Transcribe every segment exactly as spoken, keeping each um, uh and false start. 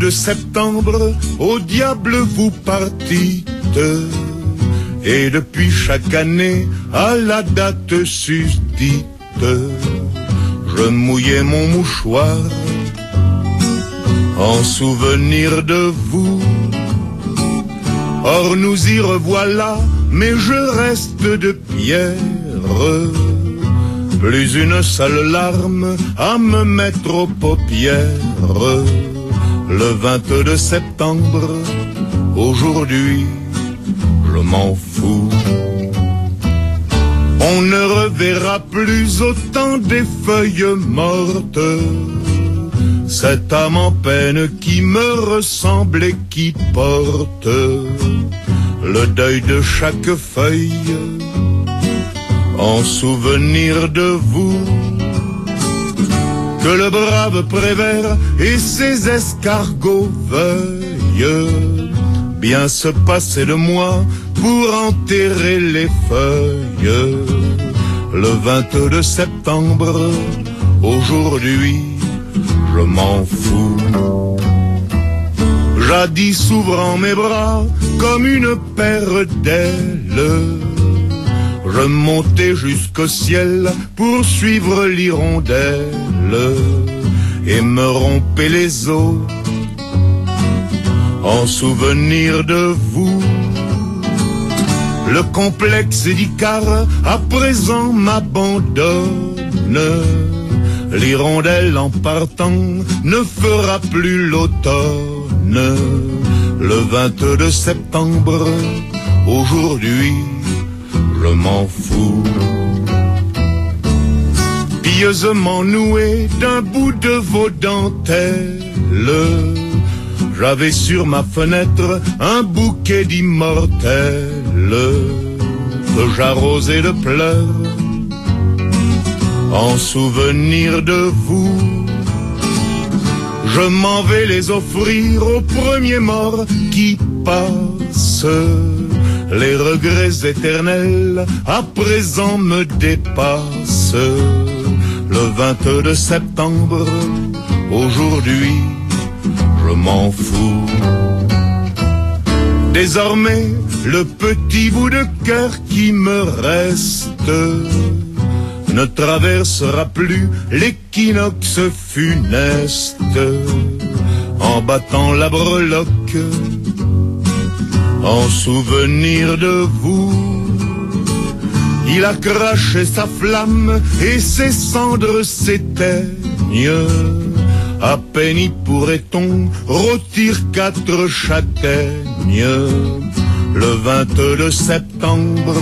de septembre, au diable vous partîtes. Et depuis chaque année, à la date susdite, je mouillais mon mouchoir en souvenir de vous. Or nous y revoilà, mais je reste de pierre, plus une seule larme à me mettre aux paupières. Le vingt-deux septembre, aujourd'hui, je m'en fous. On ne reverra plus autant des feuilles mortes, cette âme en peine qui me ressemble et qui porte le deuil de chaque feuille en souvenir de vous. Que le brave Prévert et ses escargots veuillent bien se passer de moi pour enterrer les feuilles. Le vingt-deux septembre, aujourd'hui, je m'en fous. Jadis s'ouvrant mes bras comme une paire d'ailes, je montais jusqu'au ciel pour suivre l'hirondelle et me rompais les os en souvenir de vous. Le complexe d'Icare à présent m'abandonne. L'hirondelle en partant ne fera plus l'automne. Le vingt-deux septembre, aujourd'hui, je m'en fous. Pieusement noué d'un bout de vos dentelles, j'avais sur ma fenêtre un bouquet d'immortelles que j'arrosais de pleurs en souvenir de vous. Je m'en vais les offrir au premier mort qui passe. Les regrets éternels à présent me dépassent. Le vingt-deux septembre, aujourd'hui, je m'en fous. Désormais, le petit bout de cœur qui me reste ne traversera plus l'équinoxe funeste en battant la breloque en souvenir de vous. Il a craché sa flamme et ses cendres s'éteignent. À peine y pourrait-on rôtir quatre châtaignes. Le vingt-deux septembre,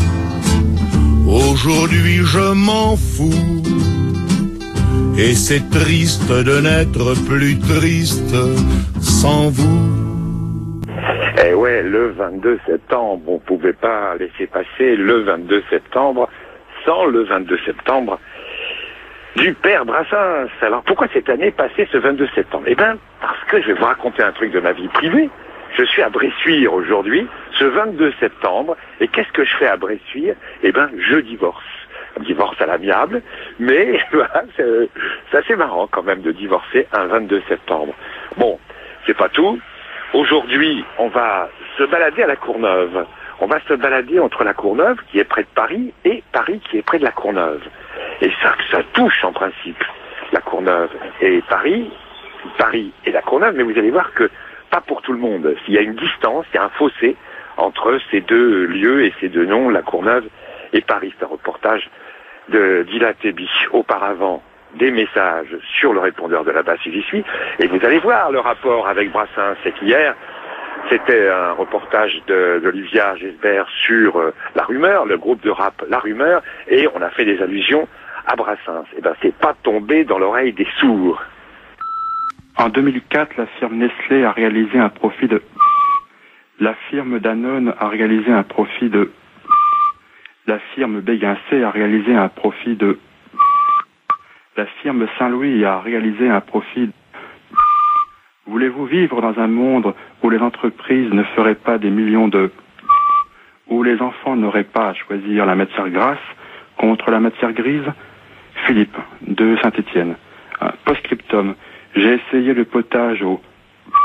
aujourd'hui je m'en fous. Et c'est triste de n'être plus triste sans vous. Eh ouais, le vingt-deux septembre, on pouvait pas laisser passer le vingt-deux septembre sans le vingt-deux septembre du père Brassens. Alors pourquoi cette année passée ce vingt-deux septembre? Eh bien, parce que je vais vous raconter un truc de ma vie privée. Je suis à Bressuire aujourd'hui, ce vingt-deux septembre, et qu'est-ce que je fais à Bressuire? Eh bien, je divorce. Un divorce à l'amiable, mais voilà, c'est assez marrant quand même de divorcer un vingt-deux septembre. Bon, c'est pas tout. Aujourd'hui, on va se balader à la Courneuve. On va se balader entre la Courneuve, qui est près de Paris, et Paris, qui est près de la Courneuve. Et ça, ça touche en principe la Courneuve et Paris, Paris et la Courneuve, mais vous allez voir que pas pour tout le monde. Il y a une distance, il y a un fossé entre ces deux lieux et ces deux noms, la Courneuve et Paris. C'est un reportage de Dylan Teby. Auparavant, des messages sur le répondeur de la base où j'y suis, et vous allez voir le rapport avec Brassens. C'est qu'hier, c'était un reportage d'Olivia Gesbert sur euh, La Rumeur, le groupe de rap La Rumeur, et on a fait des allusions à Brassens. Et ben, c'est pas tombé dans l'oreille des sourds. En deux mille quatre, la firme Nestlé a réalisé un profit de... La firme Danone a réalisé un profit de... La firme Béguincé a réalisé un profit de... La firme Saint-Louis a réalisé un profit de... Voulez-vous vivre dans un monde où les entreprises ne feraient pas des millions de... Où les enfants n'auraient pas à choisir la matière grasse contre la matière grise? Philippe, de Saint-Étienne. Post-scriptum. J'ai essayé le potage au...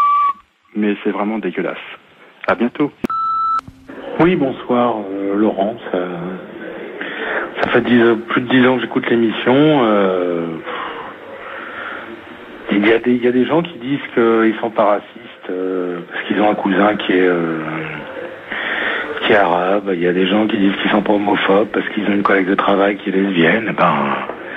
mais c'est vraiment dégueulasse. À bientôt. Oui, bonsoir, euh, Laurent. Ça, ça fait dix, plus de dix ans que j'écoute l'émission. Euh, il y a des, il y a des gens qui disent qu'ils sont pas racistes euh, parce qu'ils ont un cousin qui est euh, qui est arabe. Il y a des gens qui disent qu'ils sont pas homophobes parce qu'ils ont une collègue de travail qui est lesbienne. Et ben,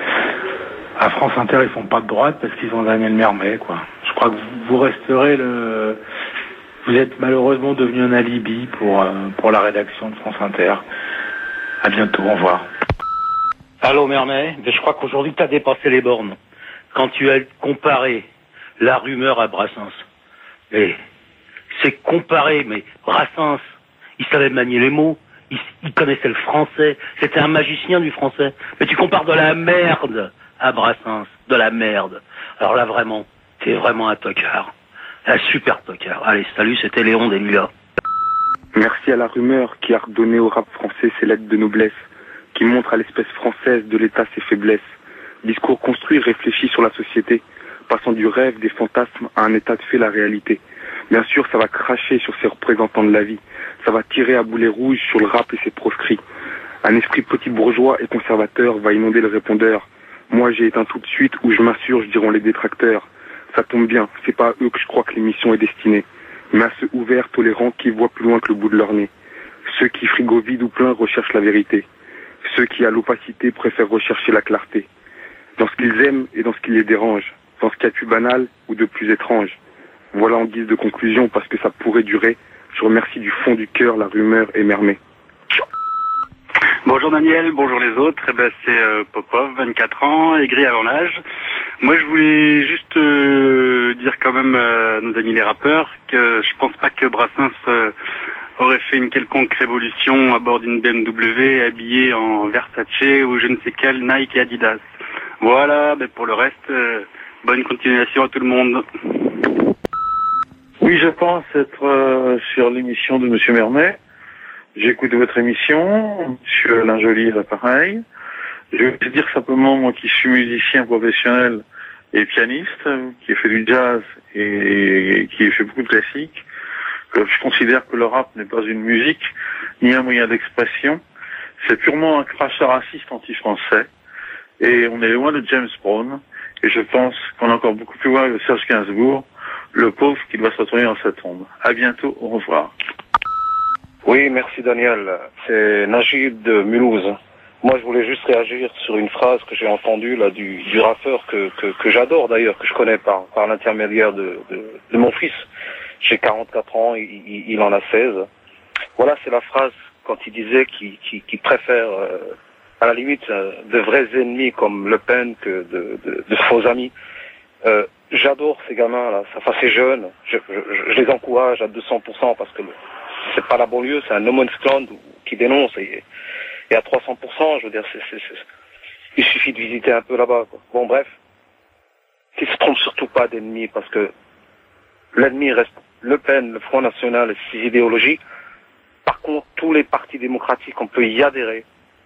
à France Inter, ils font pas de droite parce qu'ils ont Daniel Mermet, quoi. Je crois que vous resterez le... Vous êtes malheureusement devenu un alibi pour, euh, pour la rédaction de France Inter. À bientôt, au revoir. Allô Mermet, je crois qu'aujourd'hui tu as dépassé les bornes. Quand tu as comparé la rumeur à Brassens. Et c'est comparé, mais Brassens, il savait manier les mots, il, il connaissait le français, c'était un magicien du français. Mais tu compares de la merde à Brassens, de la merde. Alors là vraiment, t'es vraiment un tocard. Un super tocard. Allez, salut, c'était Léon des Lilas. Merci à la rumeur qui a redonné au rap français ses lettres de noblesse, qui montre à l'espèce française de l'État ses faiblesses. Discours construit, réfléchi sur la société, passant du rêve, des fantasmes à un état de fait, la réalité. Bien sûr, ça va cracher sur ses représentants de la vie. Ça va tirer à boulet rouge sur le rap et ses proscrits. Un esprit petit bourgeois et conservateur va inonder le répondeur. Moi, j'ai éteint tout de suite où je m'insurge, diront les détracteurs. Ça tombe bien, c'est pas à eux que je crois que l'émission est destinée, mais à ceux ouverts, tolérants, qui voient plus loin que le bout de leur nez. Ceux qui, frigo vide ou plein, recherchent la vérité. Ceux qui, à l'opacité, préfèrent rechercher la clarté. Dans ce qu'ils aiment et dans ce qui les dérange. Dans ce qu'il y a de plus banal ou de plus étrange. Voilà en guise de conclusion, parce que ça pourrait durer. Je remercie du fond du cœur la rumeur et Mermet. Bonjour Daniel, bonjour les autres. Eh ben, c'est euh, Popov, vingt-quatre ans, aigri avant l'âge. Moi je voulais juste euh, dire quand même euh, à nos amis les rappeurs que je pense pas que Brassens euh, aurait fait une quelconque révolution à bord d'une B M W habillée en Versace ou je ne sais quel Nike et Adidas. Voilà, ben pour le reste, euh, bonne continuation à tout le monde. Oui, je pense être euh, sur l'émission de Monsieur Mermet. J'écoute votre émission, Monsieur Linjoli à l'appareil. Je vais te dire simplement, moi qui suis musicien professionnel et pianiste, qui ai fait du jazz et, et qui ai fait beaucoup de classiques, que je considère que le rap n'est pas une musique, ni un moyen d'expression. C'est purement un crachat raciste anti-français. Et on est loin de James Brown. Et je pense qu'on est encore beaucoup plus loin de Serge Gainsbourg, le pauvre qui doit se retrouver dans sa tombe. À bientôt, au revoir. Oui, merci Daniel. C'est Najib de Mulhouse. Moi, je voulais juste réagir sur une phrase que j'ai entendue là du, du rappeur que, que, que j'adore d'ailleurs, que je connais par, par l'intermédiaire de, de, de mon fils. J'ai quarante-quatre ans, il, il, il en a seize. Voilà, c'est la phrase quand il disait qu'il, qu'il, qu'il préfère, euh, à la limite, euh, de vrais ennemis comme Le Pen que de, de, de faux amis. Euh, j'adore ces gamins-là, enfin ces jeunes. Je, je, je les encourage à deux cents pour cent parce que le, c'est pas la banlieue, c'est un no man's land qui dénonce et, et à trois cents pour cent, je veux dire, c'est, c'est, c'est, il suffit de visiter un peu là-bas, quoi. Bon, bref, qu'ils se trompent surtout pas d'ennemis parce que l'ennemi reste Le Pen, le Front National et ses idéologies. Par contre, tous les partis démocratiques, on peut y adhérer,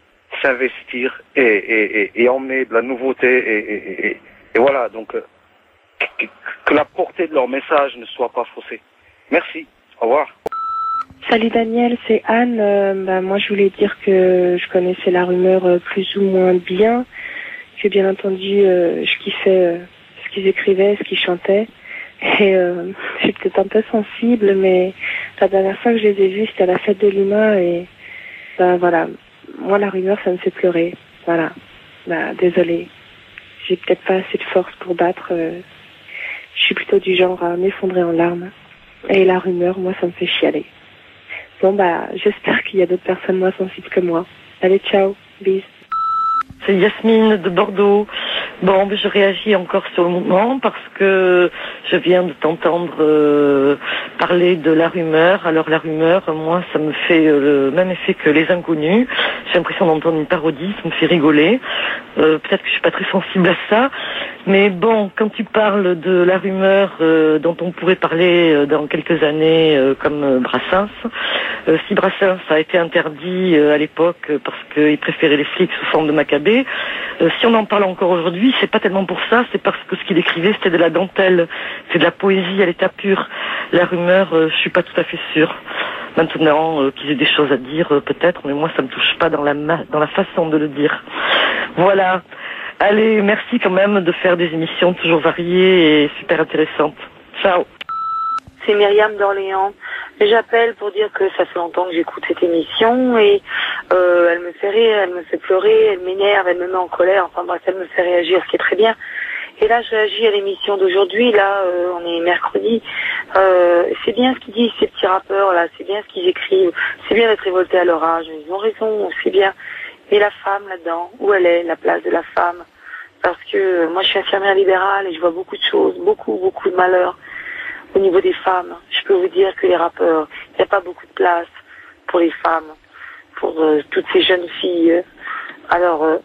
s'investir et, et, et, et emmener de la nouveauté et, et, et, et voilà, donc euh, que, que la portée de leur message ne soit pas faussée. Merci, au revoir. Salut Daniel, c'est Anne. Euh, bah, moi je voulais dire que je connaissais la rumeur euh, plus ou moins bien, que bien entendu euh, je kiffais euh, ce qu'ils écrivaient, ce qu'ils chantaient. Et euh, je suis peut-être un peu sensible, mais la dernière fois que je les ai vus, c'était à la fête de l'Humain et bah voilà, moi la rumeur ça me fait pleurer. Voilà, bah désolée, j'ai peut-être pas assez de force pour battre. Euh, je suis plutôt du genre à m'effondrer en larmes. Et la rumeur, moi ça me fait chialer. Bon bah, j'espère qu'il y a d'autres personnes moins sensibles que moi. Allez, ciao, bis. C'est Yasmine de Bordeaux. Bon, ben, je réagis encore sur le moment parce que je viens de t'entendre euh, parler de la rumeur. Alors la rumeur, moi, ça me fait euh, le même effet que les inconnus. J'ai l'impression d'entendre une parodie, ça me fait rigoler. Euh, peut-être que je suis pas très sensible à ça. Mais bon, quand tu parles de la rumeur euh, dont on pourrait parler euh, dans quelques années euh, comme euh, Brassens, euh, si Brassens a été interdit euh, à l'époque euh, parce qu'il préférait les flics sous forme de Maccabée, Euh, si on en parle encore aujourd'hui, c'est pas tellement pour ça, c'est parce que ce qu'il écrivait, c'était de la dentelle, c'est de la poésie à l'état pur. La rumeur, euh, je suis pas tout à fait sûre. Maintenant, euh, qu'ils aient des choses à dire, euh, peut-être, mais moi, ça me touche pas dans la ma- dans la façon de le dire. Voilà. Allez, merci quand même de faire des émissions toujours variées et super intéressantes. Ciao. C'est Myriam d'Orléans. J'appelle pour dire que ça fait longtemps que j'écoute cette émission et euh, elle me fait rire, elle me fait pleurer, elle m'énerve, elle me met en colère, enfin bref, elle me fait réagir, ce qui est très bien. Et là, je réagis à l'émission d'aujourd'hui, là, euh, on est mercredi. Euh, c'est bien ce qu'ils disent, ces petits rappeurs, là, c'est bien ce qu'ils écrivent, c'est bien d'être révolté à leur âge, ils ont raison, c'est bien. Mais la femme, là-dedans, où elle est, la place de la femme? Parce que euh, moi, je suis infirmière libérale et je vois beaucoup de choses, beaucoup, beaucoup de malheurs. Au niveau des femmes, je peux vous dire que les rappeurs, il n'y a pas beaucoup de place pour les femmes, pour euh, toutes ces jeunes filles. Alors, euh,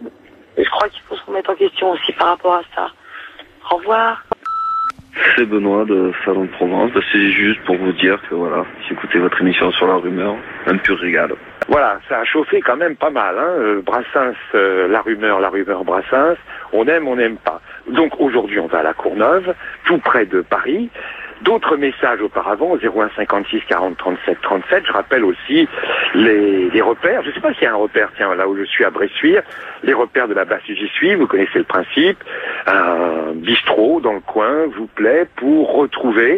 je crois qu'il faut se remettre en question aussi par rapport à ça. Au revoir. C'est Benoît de Salon de Provence. Bah, c'est juste pour vous dire que voilà, j'écoutais votre émission sur la rumeur, un pur régal. Voilà, ça a chauffé quand même pas mal, hein. Euh, Brassens, euh, la rumeur, la rumeur Brassens, on aime, on n'aime pas. Donc aujourd'hui on va à la Courneuve, tout près de Paris. D'autres messages auparavant, zéro un cinquante-six quarante trente-sept trente-sept. Je rappelle aussi les, les repères. Je ne sais pas s'il y a un repère, tiens, là où je suis à Bressuire, les repères de la basse j'y suis, vous connaissez le principe. Un bistrot dans le coin vous plaît pour retrouver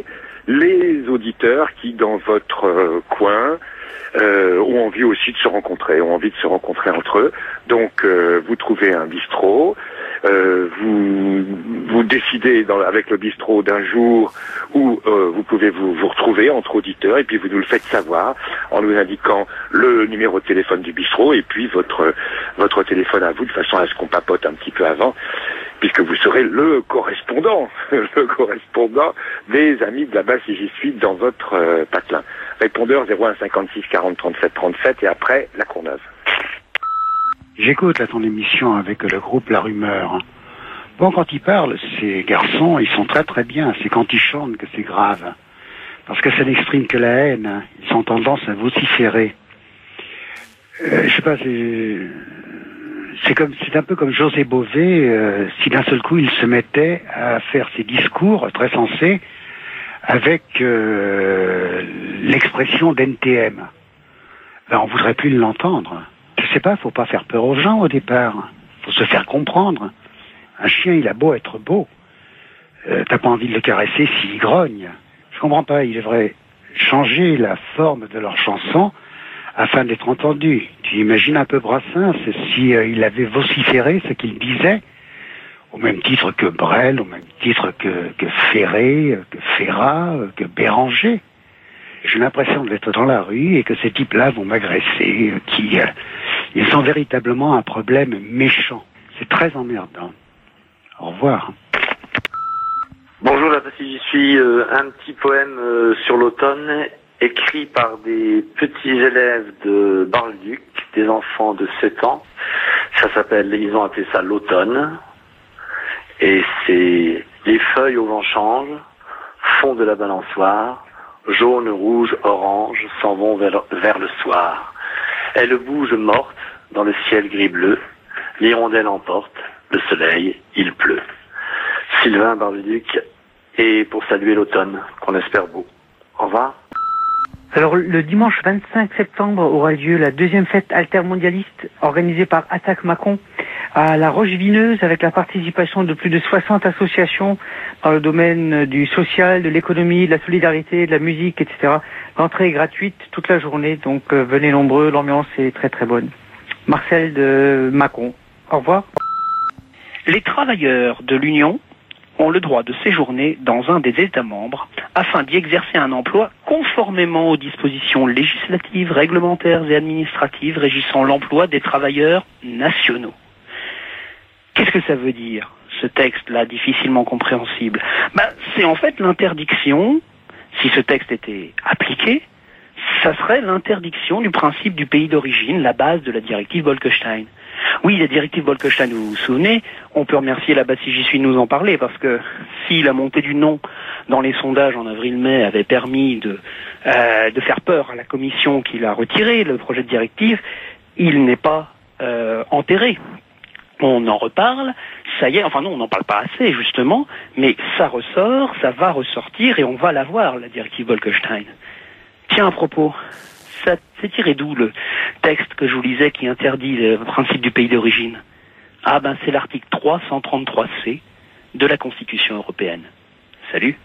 les auditeurs qui, dans votre euh, coin, euh, ont envie aussi de se rencontrer, ont envie de se rencontrer entre eux. Donc, euh, vous trouvez un bistrot, euh, vous vous décidez dans, avec le bistrot d'un jour où euh, vous pouvez vous, vous retrouver entre auditeurs et puis vous nous le faites savoir en nous indiquant le numéro de téléphone du bistrot et puis votre votre téléphone à vous de façon à ce qu'on papote un petit peu avant, puisque vous serez le correspondant, le correspondant des amis de la basse et j'y suis dans votre euh, patelin. Répondeur zéro un cinquante-six quarante trente-sept trente-sept et après la Courneuve. J'écoute là ton émission avec le groupe La Rumeur. Bon, quand ils parlent, ces garçons, ils sont très très bien. C'est quand ils chantent que c'est grave. Parce que ça n'exprime que la haine. Ils ont tendance à vociférer. Euh, je sais pas, c'est... C'est comme, c'est un peu comme José Bové, euh, si d'un seul coup il se mettait à faire ses discours très sensés avec euh, l'expression d'N T M. Ben, on voudrait plus l'entendre. Je sais pas, faut pas faire peur aux gens au départ. Faut se faire comprendre. Un chien, il a beau être beau. Euh, t'as pas envie de le caresser s'il grogne. Je comprends pas, il devrait changer la forme de leur chanson afin d'être entendu. Tu imagines un peu Brassens si euh, il avait vociféré ce qu'il disait, au même titre que Brel, au même titre que, que Ferré, que Ferrat, que Béranger. J'ai l'impression d'être dans la rue et que ces types-là vont m'agresser, euh, qui euh, ils ont véritablement un problème méchant. C'est très emmerdant. Au revoir. Bonjour, là, si j'y suis, euh, un petit poème euh, sur l'automne, écrit par des petits élèves de Bar-le-Duc, des enfants de sept ans. Ça s'appelle, ils ont appelé ça l'automne. Et c'est les feuilles au vent changent, fond de la balançoire, jaune, rouge, orange, s'en vont vers, vers le soir. Elles bougent mortes dans le ciel gris-bleu, l'hirondelle emporte, le soleil, il pleut. Sylvain Bar-le-Duc, et pour saluer l'automne, qu'on espère beau. Au revoir. Alors, le dimanche vingt-cinq septembre aura lieu la deuxième fête altermondialiste organisée par Attaque Macon à La Roche-Vineuse avec la participation de plus de soixante associations dans le domaine du social, de l'économie, de la solidarité, de la musique, et cetera. L'entrée est gratuite toute la journée, donc euh, venez nombreux, l'ambiance est très très bonne. Marcel de Macon. Au revoir. Les travailleurs de l'Union ont le droit de séjourner dans un des États membres afin d'y exercer un emploi conformément aux dispositions législatives, réglementaires et administratives régissant l'emploi des travailleurs nationaux. Qu'est-ce que ça veut dire, ce texte-là difficilement compréhensible? Ben, c'est en fait l'interdiction, si ce texte était appliqué, ça serait l'interdiction du principe du pays d'origine, la base de la directive Bolkestein. Oui, la directive Bolkestein, vous vous souvenez, on peut remercier la base si j'y suis de nous en parler, parce que si la montée du non dans les sondages en avril-mai avait permis de, euh, de faire peur à la commission qui l'a retiré, le projet de directive, il n'est pas euh, enterré. on en reparle, ça y est, enfin non, on n'en parle pas assez justement, mais ça ressort, ça va ressortir et on va l'avoir, la directive Bolkestein. Tiens, à propos, ça c'est tiré d'où le texte que je vous lisais qui interdit le principe du pays d'origine? Ah ben c'est l'article trois cent trente-trois C de la Constitution européenne. Salut.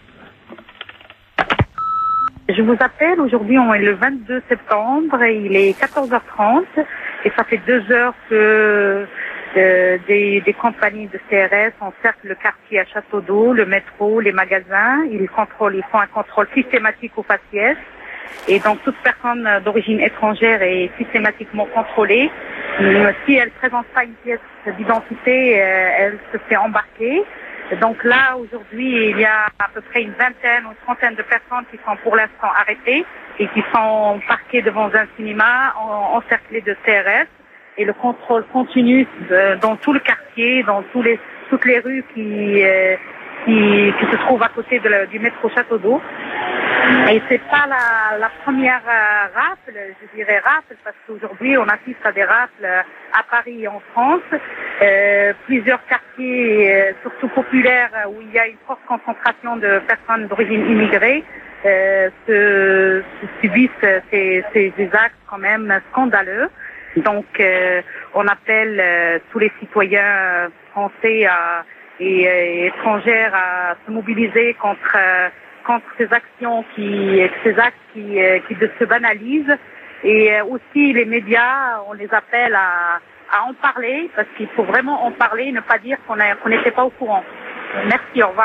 Je vous appelle, aujourd'hui on est le vingt-deux septembre, et il est quatorze heures trente et ça fait deux heures que euh, des, des compagnies de C R S encerclent le quartier à Château d'Eau, le métro, les magasins. Ils contrôlent, ils font un contrôle systématique au faciès et donc toute personne d'origine étrangère est systématiquement contrôlée. Si elle ne présente pas une pièce d'identité, elle se fait embarquer. Donc là, aujourd'hui, il y a à peu près une vingtaine ou une trentaine de personnes qui sont pour l'instant arrêtées et qui sont parquées devant un cinéma en, encerclées de C R S. Et le contrôle continue de, dans tout le quartier, dans tous les, toutes les rues qui, euh, qui, qui se trouvent à côté de la, du métro Château d'Eau. Et c'est pas la, la première euh, rafle, je dirais rafle, parce qu'aujourd'hui on assiste à des rafles à Paris et en France. Euh, plusieurs quartiers, euh, surtout populaires, où il y a une forte concentration de personnes d'origine immigrée, euh, se, se subissent ces, ces, ces actes quand même scandaleux. Donc euh, on appelle euh, tous les citoyens français à, et, et étrangers à se mobiliser contre euh, contre ces actions qui, ces actes qui, qui se banalisent, et aussi les médias, on les appelle à, à en parler, parce qu'il faut vraiment en parler, ne pas dire qu'on qu'on n'était pas au courant. Merci, au revoir.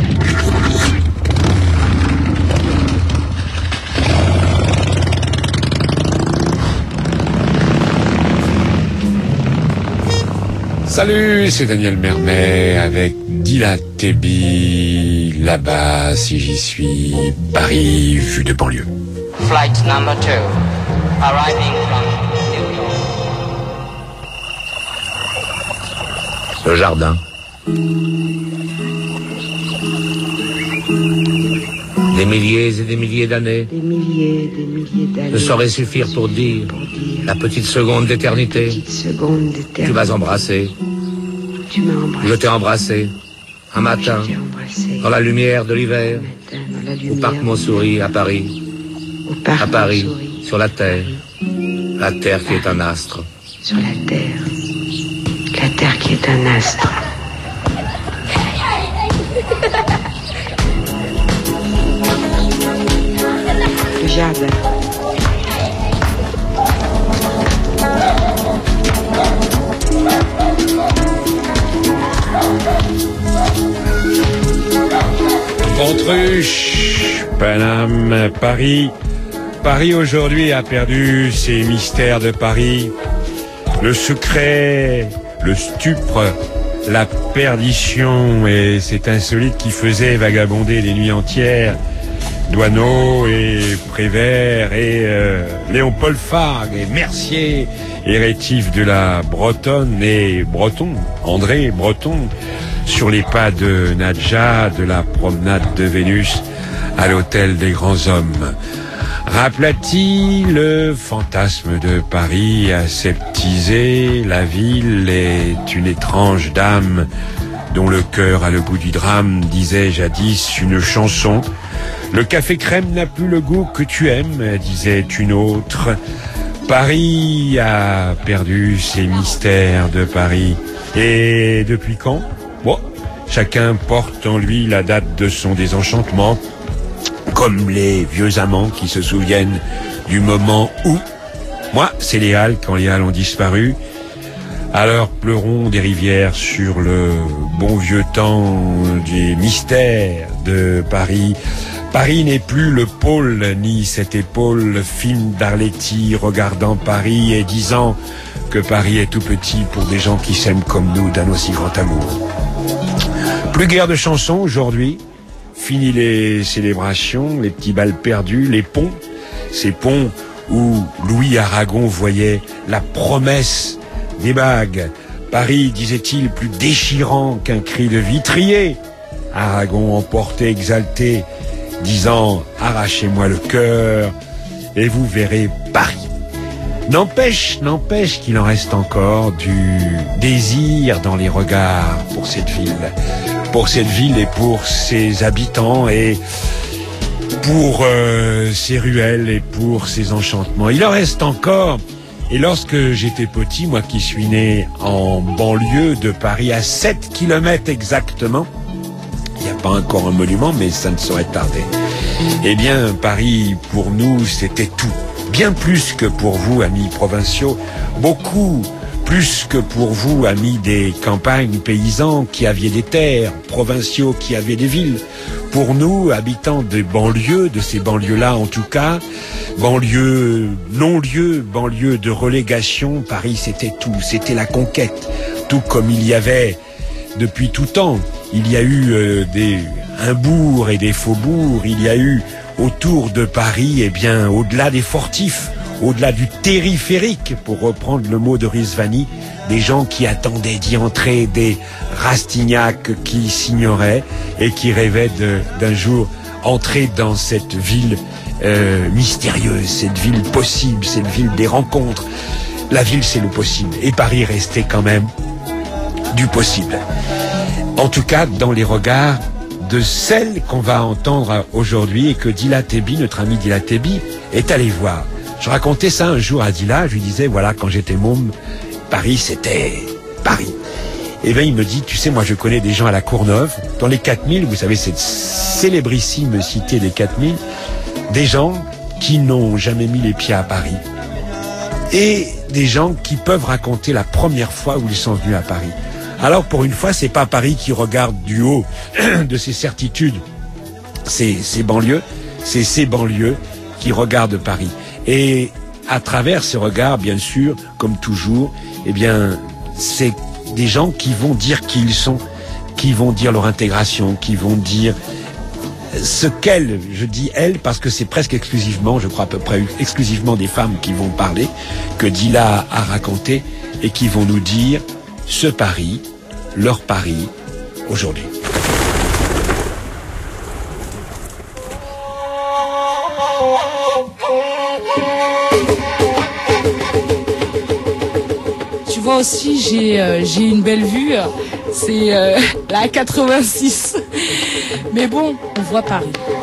Salut, c'est Daniel Mermet avec Dila Tebi, là-bas, si j'y suis, Paris, vue de banlieue. Flight number two, arriving from New York. Le jardin. Des milliers et des milliers d'années. Des milliers, des milliers d'années. Ne saurait suffire pour dire, pour dire la petite seconde d'éternité. Petite seconde d'éternité. Tu m'as embrassé. Tu m'as embrassé. Je t'ai embrassé. Un matin. Je t'ai embrassé. Dans la lumière de l'hiver. Matin, dans la lumière. Au parc Montsouris à Paris. Au parc à Paris. Montsouris. Sur la terre. La terre qui est un astre. Sur la terre. La terre qui est un astre. Le jardin. Autruche, Paname, Paris. Paris aujourd'hui a perdu ses mystères de Paris. Le secret, le stupre, la perdition et cet insolite qui faisait vagabonder des nuits entières Douaneau et Prévert et euh, Léopold Fargue et Mercier et rétif de la Bretonne et Breton, André Breton, sur les pas de Nadja, de la promenade de Vénus à l'hôtel des grands hommes. Raplati, le fantasme de Paris aseptisé, la ville est une étrange dame dont le cœur a le goût du drame, disait jadis une chanson. Le café crème n'a plus le goût que tu aimes, disait une autre. Paris a perdu ses mystères de Paris. Et depuis quand? Bon, chacun porte en lui la date de son désenchantement, comme les vieux amants qui se souviennent du moment où. Moi, c'est les Halles, quand les Halles ont disparu. Alors pleurons des rivières sur le bon vieux temps des mystères de Paris. Paris n'est plus le pôle, ni cette épaule fine d'Arletty regardant Paris et disant que Paris est tout petit pour des gens qui s'aiment comme nous d'un aussi grand amour. Plus guère de chansons aujourd'hui. Fini les célébrations, les petits bals perdus, les ponts. Ces ponts où Louis Aragon voyait la promesse des bagues. Paris, disait-il, plus déchirant qu'un cri de vitrier. Aragon emporté, exalté, disant « Arrachez-moi le cœur et vous verrez Paris ». N'empêche, n'empêche qu'il en reste encore du désir dans les regards pour cette ville, pour cette ville et pour ses habitants et pour euh, ses ruelles et pour ses enchantements. Il en reste encore. Et lorsque j'étais petit, moi qui suis né en banlieue de Paris, à sept kilomètres exactement, il n'y a pas encore un monument, mais ça ne saurait tarder. Eh bien, Paris, pour nous, c'était tout. Bien plus que pour vous, amis provinciaux, beaucoup plus que pour vous, amis des campagnes, paysans qui aviez des terres, provinciaux qui avaient des villes. Pour nous, habitants des banlieues, de ces banlieues-là en tout cas, banlieues non-lieux, banlieues de relégation, Paris c'était tout, c'était la conquête. Tout comme il y avait, depuis tout temps, il y a eu euh, des, un bourg et des faubourgs, il y a eu autour de Paris, eh bien, au-delà des fortifs, au-delà du périphérique, pour reprendre le mot de Rizvani, des gens qui attendaient d'y entrer, des Rastignac qui s'ignoraient et qui rêvaient de, d'un jour entrer dans cette ville euh, mystérieuse, cette ville possible, cette ville des rencontres. La ville, c'est le possible. Et Paris restait quand même du possible. En tout cas, dans les regards de celle qu'on va entendre aujourd'hui et que Dila Tebi, notre ami Dila Tebi, est allé voir. Je racontais ça un jour à Dila, je lui disais, voilà, quand j'étais môme, Paris, c'était Paris. Et bien, il me dit, tu sais, moi, je connais des gens à la Courneuve, dans les quatre mille, vous savez, cette célébrissime cité des quatre mille, des gens qui n'ont jamais mis les pieds à Paris. Et des gens qui peuvent raconter la première fois où ils sont venus à Paris. Alors, pour une fois, c'est pas Paris qui regarde du haut de ses certitudes, c'est ces banlieues, c'est ces banlieues qui regardent Paris. Et à travers ces regards, bien sûr, comme toujours, eh bien, c'est des gens qui vont dire qui ils sont, qui vont dire leur intégration, qui vont dire ce qu'elles, je dis elles parce que c'est presque exclusivement, je crois à peu près exclusivement des femmes qui vont parler, que Dila a raconté et qui vont nous dire ce Paris, leur Paris, aujourd'hui. Tu vois aussi, j'ai euh, j'ai une belle vue, c'est euh, la quatre-vingt-six. Mais bon, on voit Paris.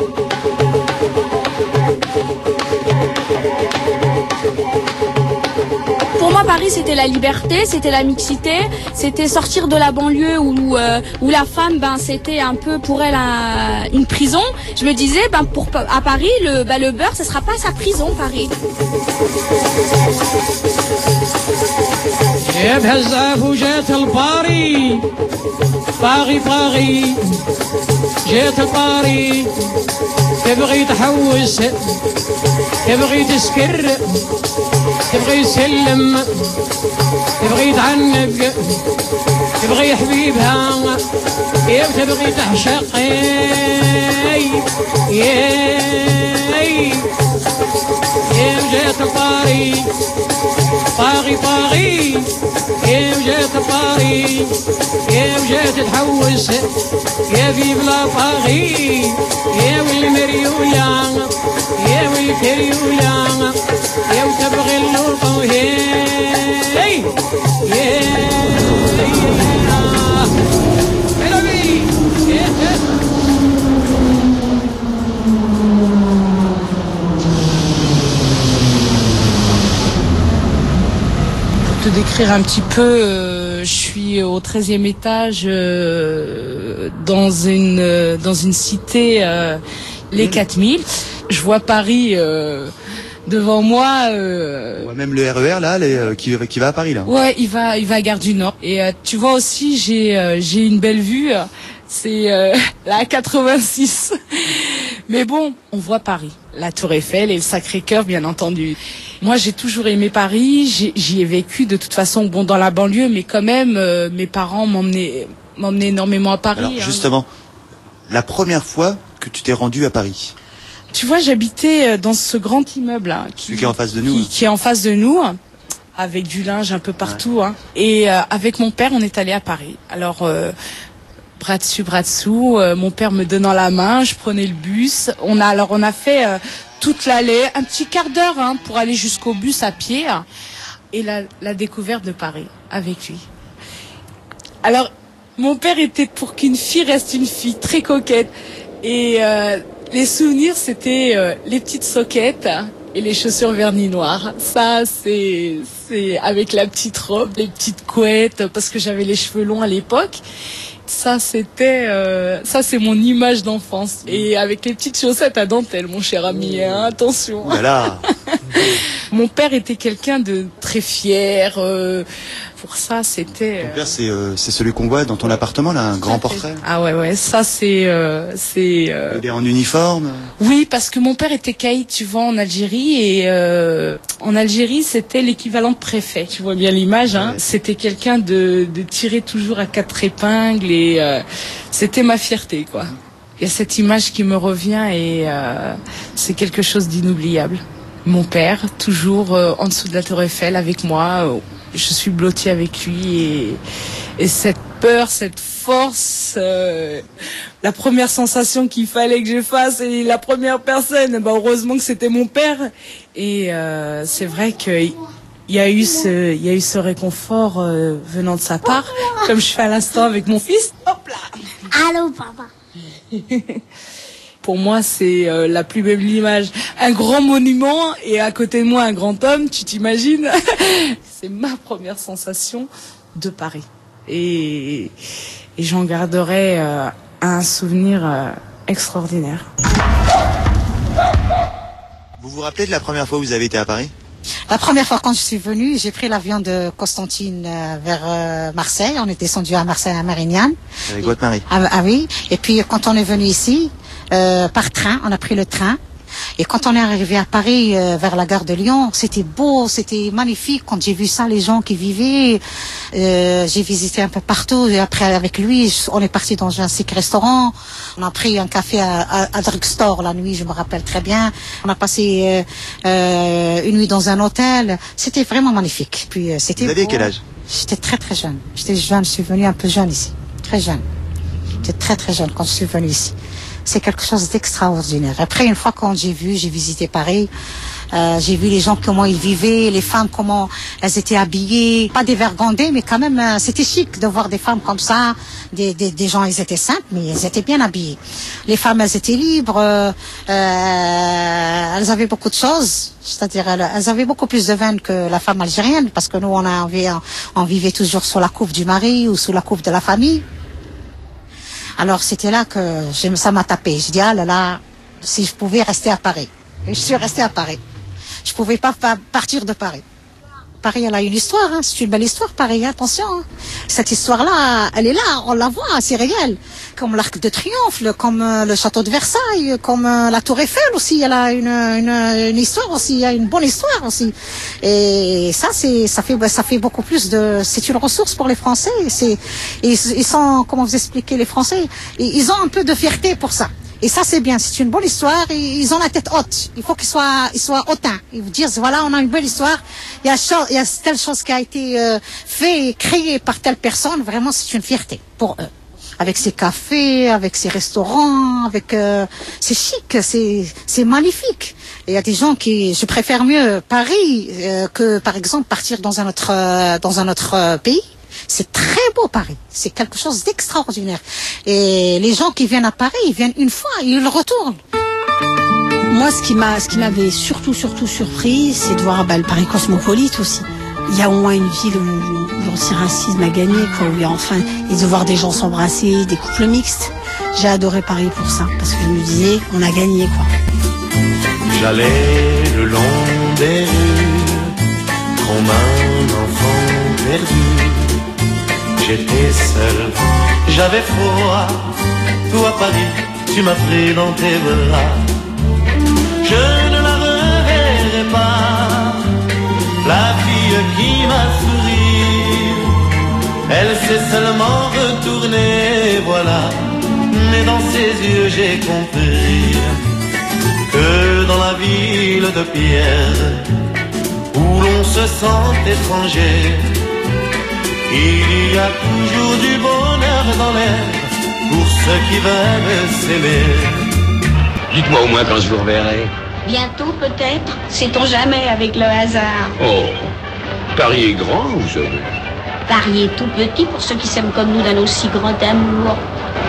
Pour moi, Paris, c'était la liberté, c'était la mixité, c'était sortir de la banlieue où, euh, où la femme, ben, c'était un peu pour elle un, une prison. Je me disais, ben, pour, à Paris, le, ben, le beurre, ce sera pas sa prison, Paris. باغي باغي جيت لباري تبغي تحوس تبغي تسكر تبغي تسلم تبغي تعلق تبغي حبيبها يا تبغي تعشق يا يا جيت لباري باغي باغي يا جيت لباري يا وجات تحوس يا في بلا باغي يا والمريولا يا والكريولا يا وتبغي اللوطو هي يا Pour te décrire un petit peu, euh, je suis au treizième étage euh, dans une euh, dans une cité euh, les quatre mille. Je vois Paris euh, devant moi. Euh, Ouais, même le R E R là, les, euh, qui, qui va à Paris là. Ouais, il va il va à Gare du Nord. Et euh, tu vois aussi, j'ai euh, j'ai une belle vue. C'est euh, la quatre-vingt-six. Mais bon, on voit Paris, la Tour Eiffel et le Sacré-Cœur, bien entendu. Moi, j'ai toujours aimé Paris. J'ai, j'y ai vécu de toute façon, bon, dans la banlieue, mais quand même, euh, mes parents m'emmenaient, m'emmenaient énormément à Paris. Alors, hein. justement, la première fois que tu t'es rendu à Paris. Tu vois, j'habitais dans ce grand immeuble là, qui, Celui qui est en face de nous. qui, Hein. qui est en face de nous, avec du linge un peu partout. Ouais. Hein. Et euh, avec mon père, on est allé à Paris. Alors. Euh, bras dessus, bras dessous, euh, mon père me donnant la main, je prenais le bus. On a alors on a fait euh, toute l'allée, un petit quart d'heure hein, pour aller jusqu'au bus à pied, et la, la découverte de Paris avec lui. Alors, mon père était pour qu'une fille reste une fille très coquette, et euh, les souvenirs c'était euh, les petites soquettes et les chaussures vernis noirs. Ça, c'est c'est avec la petite robe, les petites couettes, parce que j'avais les cheveux longs à l'époque. Ça, c'était, euh, ça, c'est mon image d'enfance. Et avec les petites chaussettes à dentelle, mon cher ami, hein, attention. Voilà. Mon père était quelqu'un de très fier. Euh, pour ça, c'était. Ton père, c'est euh, c'est celui qu'on voit dans ton appartement, là, un grand portrait. Ah ouais, ouais, ça, c'est, euh, c'est. Euh... Il est en uniforme. Oui, parce que mon père était caïd, tu vois, en Algérie, et euh, en Algérie, c'était l'équivalent de préfet. Tu vois bien l'image, hein. Ouais. C'était quelqu'un de, de tiré toujours à quatre épingles, et euh, c'était ma fierté, quoi. Il y a cette image qui me revient, et euh, c'est quelque chose d'inoubliable. Mon père, toujours euh, en dessous de la Tour Eiffel avec moi, euh, je suis blottie avec lui, et, et cette peur, cette force, euh, la première sensation qu'il fallait que je fasse, et la première personne, bah, heureusement que c'était mon père, et euh, c'est vrai qu'il y a eu ce, il y a eu ce réconfort euh, venant de sa part, comme je fais à l'instant avec mon fils. Hop là. Allô, papa. Pour moi, c'est euh, la plus belle image. Un grand monument et à côté de moi, un grand homme, tu t'imagines? C'est ma première sensation de Paris. Et, et j'en garderai euh, un souvenir euh, extraordinaire. Vous vous rappelez de la première fois où vous avez été à Paris? La première fois quand je suis venue, j'ai pris l'avion de Constantine euh, vers euh, Marseille. On est descendu à Marseille, à Marignane. Avec votre mari? Ah, ah oui. Et puis quand on est venu ici, euh, par train, on a pris le train. Et quand on est arrivé à Paris, euh, vers la gare de Lyon, c'était beau, c'était magnifique. Quand j'ai vu ça, les gens qui vivaient, euh, j'ai visité un peu partout. Et après, avec lui, on est parti dans un chic restaurant. On a pris un café à, à, à Drugstore la nuit, je me rappelle très bien. On a passé euh, euh, une nuit dans un hôtel. C'était vraiment magnifique. Puis euh, c'était. Vous aviez beau. Quel âge? J'étais très très jeune. J'étais jeune, je suis venue un peu jeune ici, très jeune. J'étais très très jeune quand je suis venue ici. C'est quelque chose d'extraordinaire. Après, une fois quand j'ai vu, j'ai visité Paris, euh, j'ai vu les gens comment ils vivaient, les femmes comment elles étaient habillées, pas dévergondées, mais quand même euh, c'était chic de voir des femmes comme ça, des, des, des gens, ils étaient simples, mais ils étaient bien habillés. Les femmes, elles étaient libres, euh, euh, elles avaient beaucoup de choses, c'est-à-dire elles, elles avaient beaucoup plus de veine que la femme algérienne, parce que nous on a on, on vivait toujours sous la coupe du mari ou sous la coupe de la famille. Alors c'était là que je, ça m'a tapé. Je dis ah là là, si je pouvais rester à Paris. Et je suis restée à Paris. Je pouvais pas, pas partir de Paris. Paris, elle a une histoire, hein. C'est une belle histoire, Paris, hein. Attention. Hein. Cette histoire-là, elle est là, on la voit, c'est réel. Comme l'Arc de Triomphe, le, comme euh, le château de Versailles, comme euh, la Tour Eiffel aussi, elle a une, une, une histoire aussi, il y a une bonne histoire aussi. Et ça, c'est, ça fait, ça fait beaucoup plus de, c'est une ressource pour les Français. C'est, ils, ils sont, comment vous expliquer, les Français, ils ont un peu de fierté pour ça. Et ça, c'est bien, c'est une bonne histoire, ils ont la tête haute. Il faut qu'ils soient, ils soient hautains. Ils vous disent, voilà, on a une belle histoire, il y a, cho- il y a telle chose qui a été euh, fait, créée par telle personne, vraiment, c'est une fierté pour eux. Avec ses cafés, avec ses restaurants, avec, euh, c'est chic, c'est, c'est magnifique. Et il y a des gens qui, je préfère mieux Paris euh, que, par exemple, partir dans un autre, euh, dans un autre euh, pays. C'est très beau Paris, c'est quelque chose d'extraordinaire. Et les gens qui viennent à Paris, ils viennent une fois, ils retournent. Moi, ce qui m'a, ce qui m'avait surtout, surtout surpris, c'est de voir bah, le Paris cosmopolite aussi. Il y a au moins une ville où l'antiracisme a gagné, quoi, où il y a enfin, et de voir des gens s'embrasser, des couples mixtes. J'ai adoré Paris pour ça, parce que je me disais, on a gagné, quoi. J'allais le long des rues, comme un enfant perdu. J'étais seul, j'avais froid. Toi, Paris, tu m'as pris dans tes bras. Je ne la reverrai pas, la fille qui m'a souri. Elle s'est seulement retournée, voilà. Mais dans ses yeux, j'ai compris que dans la ville de pierre, où l'on se sent étranger, il y a toujours du bonheur dans l'air pour ceux qui veulent s'aimer. Dites-moi au moins quand je vous reverrai. Bientôt peut-être, sait-on jamais avec le hasard. Oh, Paris est grand, vous savez. Paris est tout petit pour ceux qui s'aiment comme nous d'un aussi grand amour.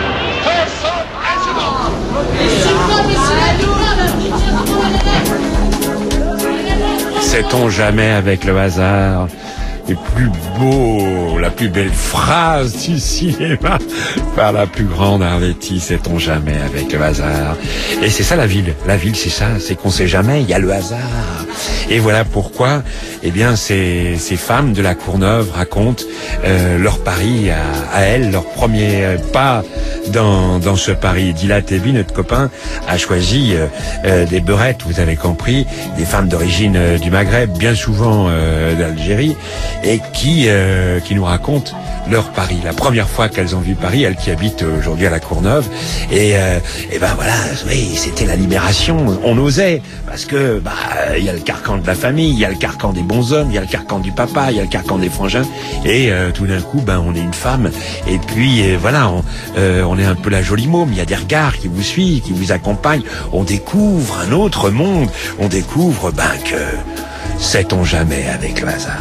Sait-on jamais avec le hasard? Le plus beau, la plus belle phrase du cinéma par la plus grande Arletty, sait-on jamais avec le hasard. Et c'est ça la ville. La ville, c'est ça, c'est qu'on sait jamais, il y a le hasard. Et voilà pourquoi, eh bien, ces, ces femmes de la Courneuve racontent euh, leur pari à, à elles, leur premier pas dans, dans ce pari. Dila Tebi, notre copain, a choisi euh, euh, des beurettes, vous avez compris, des femmes d'origine euh, du Maghreb, bien souvent euh, d'Algérie, et qui euh, qui nous racontent leur Paris. La première fois qu'elles ont vu Paris, elles qui habitent aujourd'hui à la Courneuve, et euh, et ben voilà, oui, c'était la libération. On osait parce que bah il y a le carcan de la famille, il y a le carcan des bons hommes, il y a le carcan du papa, il y a le carcan des frangins, et euh, tout d'un coup, ben on est une femme, et puis euh, voilà, on, euh, on est un peu la jolie môme. Il y a des regards qui vous suivent, qui vous accompagnent. On découvre un autre monde. On découvre ben que sait-on jamais avec le hasard.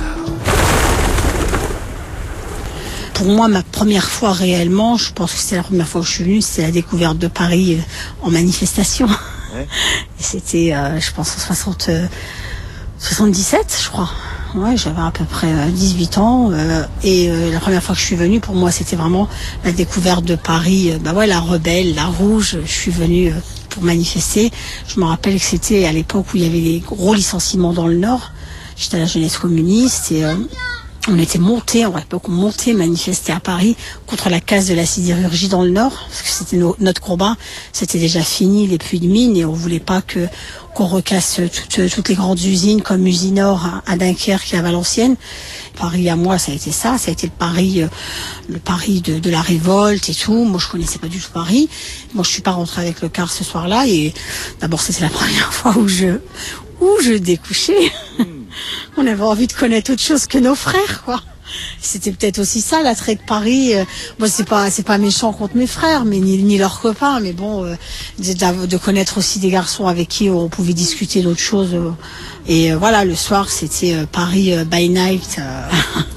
Pour moi, ma première fois réellement, je pense que c'était la première fois que je suis venue, c'était la découverte de Paris en manifestation. Ouais. C'était, euh, je pense, en soixante, euh, soixante-dix-sept, je crois. Ouais, j'avais à peu près euh, dix-huit ans. Euh, et euh, la première fois que je suis venue, pour moi, c'était vraiment la découverte de Paris. Euh, bah ouais, la rebelle, la rouge. Je suis venue euh, pour manifester. Je me rappelle que c'était à l'époque où il y avait des gros licenciements dans le Nord. J'étais à la jeunesse communiste et... Euh, on était montés, à l'époque on montait manifester à Paris contre la casse de la sidérurgie dans le Nord, parce que c'était no, notre combat, c'était déjà fini les puits de mines et on voulait pas que qu'on recasse toutes, toutes les grandes usines comme Usinor à, à Dunkerque et à Valenciennes. Paris à moi ça a été ça, ça a été le Paris, euh, le Paris de, de la révolte et tout. Moi je connaissais pas du tout Paris. Moi je suis pas rentrée avec le car ce soir-là et d'abord c'était la première fois où je où je découchais. On avait envie de connaître autre chose que nos frères, quoi. C'était peut-être aussi ça l'attrait de Paris. Euh, moi, c'est pas, c'est pas méchant contre mes frères, mais ni, ni leurs copains, mais bon, euh, de, de connaître aussi des garçons avec qui on pouvait discuter d'autres choses. Euh, et euh, voilà, le soir, c'était euh, Paris euh, by night. Euh,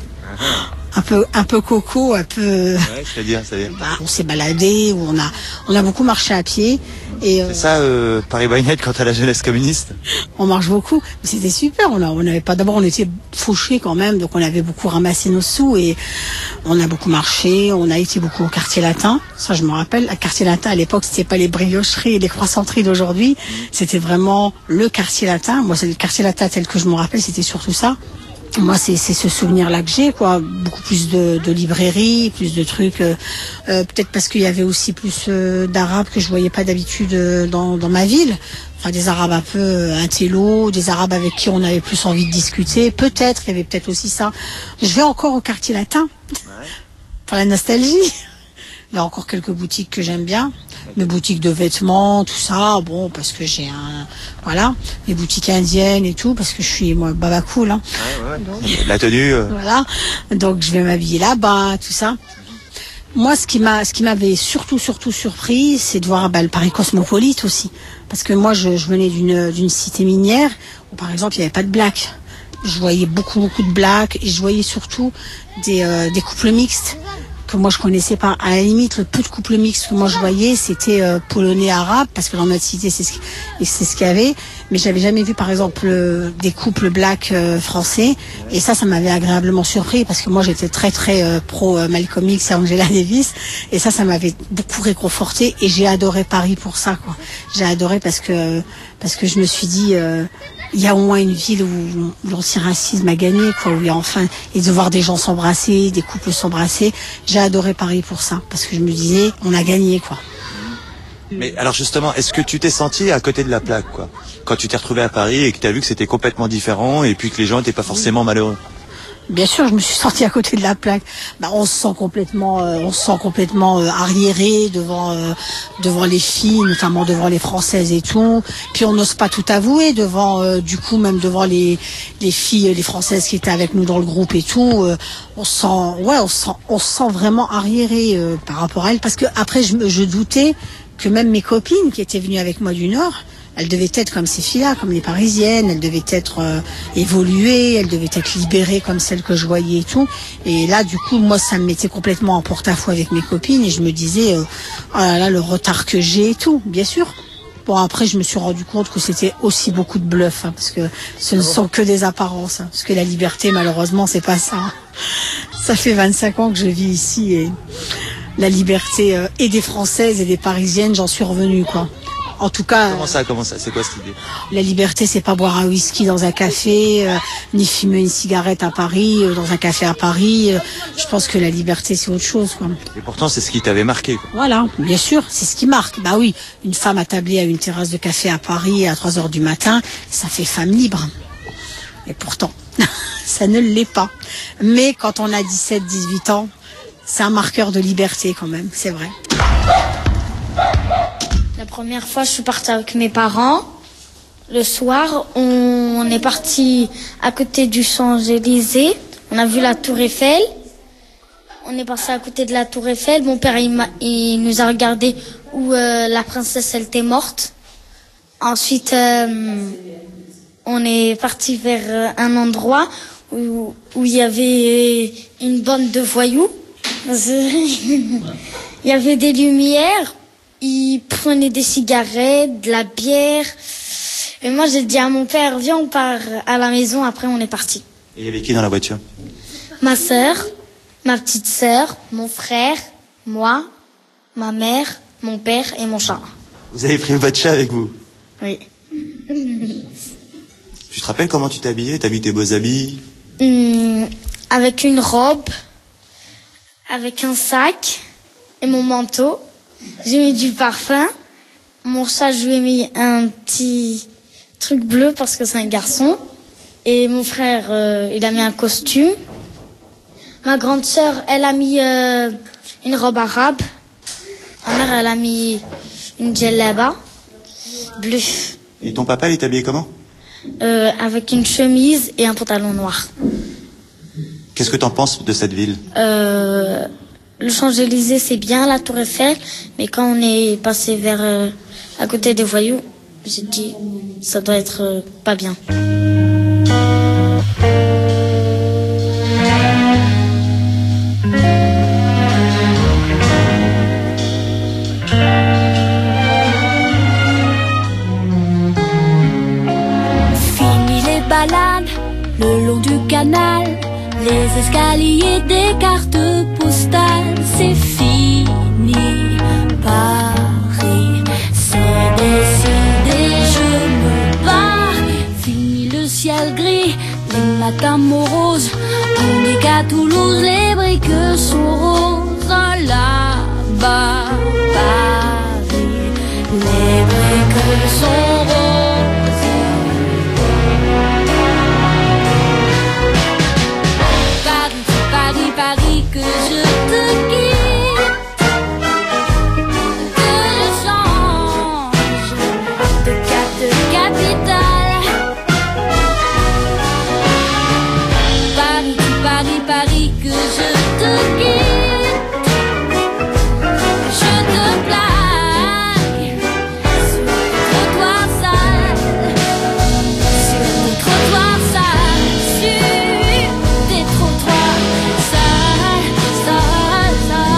un peu un peu coco, un peu. Ouais, c'est-à-dire, c'est-à-dire. Bah, on s'est baladé, on a on a beaucoup marché à pied. Et euh, c'est ça, euh, Paris by night quand à la jeunesse communiste. On marche beaucoup, c'était super. On a, on n'avait pas. D'abord, on était fauchés quand même, donc on avait beaucoup ramassé nos sous et on a beaucoup marché. On a été beaucoup au quartier latin. Ça, je me rappelle. Le quartier latin à l'époque, c'était pas les briocheries et les croissanteries d'aujourd'hui. C'était vraiment le quartier latin. Moi, c'est le quartier latin tel que je me rappelle, c'était surtout ça. Moi, c'est c'est ce souvenir-là que j'ai, quoi. Beaucoup plus de, de librairies, plus de trucs. Euh, euh, peut-être parce qu'il y avait aussi plus euh, d'arabes que je voyais pas d'habitude euh, dans dans ma ville. Enfin, des arabes un peu euh, intello, des arabes avec qui on avait plus envie de discuter. Peut-être, il y avait peut-être aussi ça. Je vais encore au quartier latin, ouais. Pour la nostalgie. Il y a encore quelques boutiques que j'aime bien. Mes boutiques de vêtements, tout ça, bon, parce que j'ai un... Voilà, les boutiques indiennes et tout, parce que je suis, moi, baba cool, hein. Ouais, ouais. Donc, la tenue... Euh... Voilà, donc je vais m'habiller là-bas, tout ça. Moi, ce qui m'a, ce qui m'avait surtout, surtout surpris, c'est de voir bah, le Paris cosmopolite aussi. Parce que moi, je, je venais d'une, d'une cité minière, où par exemple, il n'y avait pas de blacks. Je voyais beaucoup, beaucoup de blacks, et je voyais surtout des, euh, des couples mixtes. Que moi je connaissais pas. À la limite, le peu de couples mixtes que moi je voyais, c'était euh, polonais, arabe, parce que dans notre cité c'est ce qui, c'est ce qu'il y avait. Mais j'avais jamais vu par exemple euh, des couples blacks euh, français. Et ça, ça m'avait agréablement surpris parce que moi j'étais très très euh, pro euh, Malcolm X et Angela Davis. Et ça, ça m'avait beaucoup réconforté. Et j'ai adoré Paris pour ça, quoi. J'ai adoré parce que parce que je me suis dit. Euh, il y a au moins une ville où, où l'antiracisme a gagné, quoi, où il y a enfin, et de voir des gens s'embrasser, des couples s'embrasser. J'ai adoré Paris pour ça, parce que je me disais, on a gagné, quoi. Mais alors justement, est-ce que tu t'es senti à côté de la plaque, quoi, quand tu t'es retrouvé à Paris et que tu as vu que c'était complètement différent et puis que les gens n'étaient pas forcément malheureux? Bien sûr, je me suis sortie à côté de la plaque. Bah, on se sent complètement, euh, on se sent complètement euh, arriéré devant, euh, devant les filles, notamment devant les Françaises et tout. Puis on n'ose pas tout avouer devant, euh, du coup, même devant les, les filles, les Françaises qui étaient avec nous dans le groupe et tout. Euh, on se sent, ouais, on se sent, on se sent vraiment arriéré euh, par rapport à elles, parce que après, je, je doutais que même mes copines qui étaient venues avec moi du Nord, elles devaient être comme ces filles-là, comme les Parisiennes, elles devaient être euh, évoluées, elles devaient être libérées comme celles que je voyais et tout. Et là, du coup, moi, ça me mettait complètement en porte-à-faux avec mes copines et je me disais, euh, oh là là, le retard que j'ai et tout, bien sûr. Bon, après, je me suis rendu compte que c'était aussi beaucoup de bluff, hein, parce que ce ne sont que des apparences. Hein, parce que la liberté, malheureusement, c'est pas ça. Hein. Ça fait vingt-cinq ans que je vis ici et la liberté euh, et des Françaises et des Parisiennes, j'en suis revenue, quoi. En tout cas... Comment ça, comment ça? C'est quoi cette idée? La liberté, c'est pas boire un whisky dans un café, euh, ni fumer une cigarette à Paris, euh, dans un café à Paris. Euh, je pense que la liberté, c'est autre chose, quoi. Et pourtant, c'est ce qui t'avait marqué, quoi. Voilà, bien sûr, c'est ce qui marque. Bah oui, une femme attablée à une terrasse de café à Paris à trois heures du matin, ça fait femme libre. Et pourtant, ça ne l'est pas. Mais quand on a dix-sept, dix-huit ans, c'est un marqueur de liberté quand même, c'est vrai. La première fois, je suis partie avec mes parents. Le soir, on est parti à côté du Champs-Élysées. On a vu la Tour Eiffel. On est passé à côté de la Tour Eiffel. Mon père, il, il nous a regardé où euh, la princesse, elle était morte. Ensuite, euh, on est parti vers un endroit où, où il y avait une bande de voyous. Il y avait des lumières. Ils prenaient des cigarettes, de la bière. Et moi, j'ai dit à mon père, viens, on part à la maison. Après, on est parti. Et il y avait qui dans la voiture? Ma sœur, ma petite sœur, mon frère, moi, ma mère, mon père et mon chat. Vous avez pris votre chat avec vous? Oui. Tu te rappelles comment tu t'es habillée? T'as mis tes beaux habits? Hum, avec une robe, avec un sac et mon manteau. J'ai mis du parfum. Mon chat, je lui ai mis un petit truc bleu parce que c'est un garçon. Et mon frère, euh, il a mis un costume. Ma grande sœur, elle a mis euh, une robe arabe. Ma mère, elle a mis une djellaba bleue. Et ton papa, il est habillé comment? Euh, avec une chemise et un pantalon noir. Qu'est-ce que t'en penses de cette ville? Euh... Le Champs-Élysées, c'est bien, la Tour Eiffel, mais quand on est passé vers euh, à côté des voyous, j'ai dit, ça doit être euh, pas bien. Fini les balades le long du canal, les escaliers des cartes postales. C'est fini, Paris, c'est décidé, je me barre. Fini le ciel gris, les matins moroses. On est qu'à Toulouse, les briques sont roses. Là-bas, Paris, les briques sont roses. Paris, Paris, Paris, que je te quitte. Paris, que je te quitte, je te plaque sur des trottoirs sales, sur des trottoirs sales, sur des trottoirs sales, sales,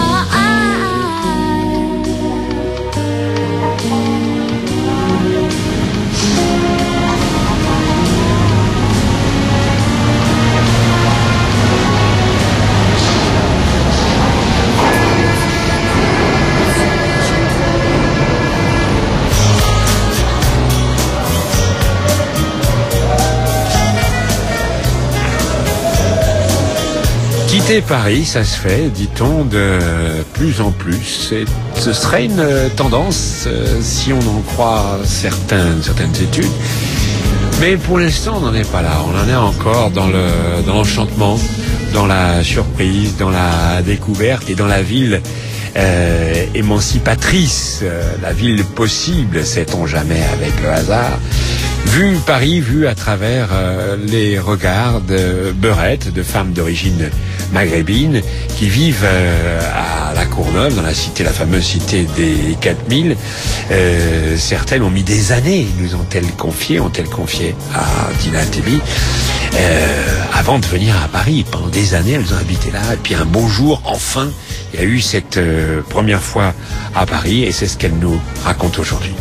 Quitter Paris, ça se fait, dit-on, de plus en plus. Et ce serait une tendance, euh, si on en croit certaines, certaines études. Mais pour l'instant, on n'en est pas là. On en est encore dans le, dans l'enchantement, dans la surprise, dans la découverte et dans la ville euh, émancipatrice, euh, la ville possible, sait-on jamais avec le hasard. Vu Paris, vu à travers euh, les regards de beurettes, de femmes d'origine maghrébine qui vivent euh, à la la Courneuve, dans la cité, la fameuse cité des quatre mille. Euh, certaines ont mis des années, nous ont-elles confié, ont-elles confié à Tina Tebi, euh, avant de venir à Paris. Pendant des années, elles ont habité là. Et puis un beau jour, enfin, il y a eu cette euh, première fois à Paris, et c'est ce qu'elle nous raconte aujourd'hui.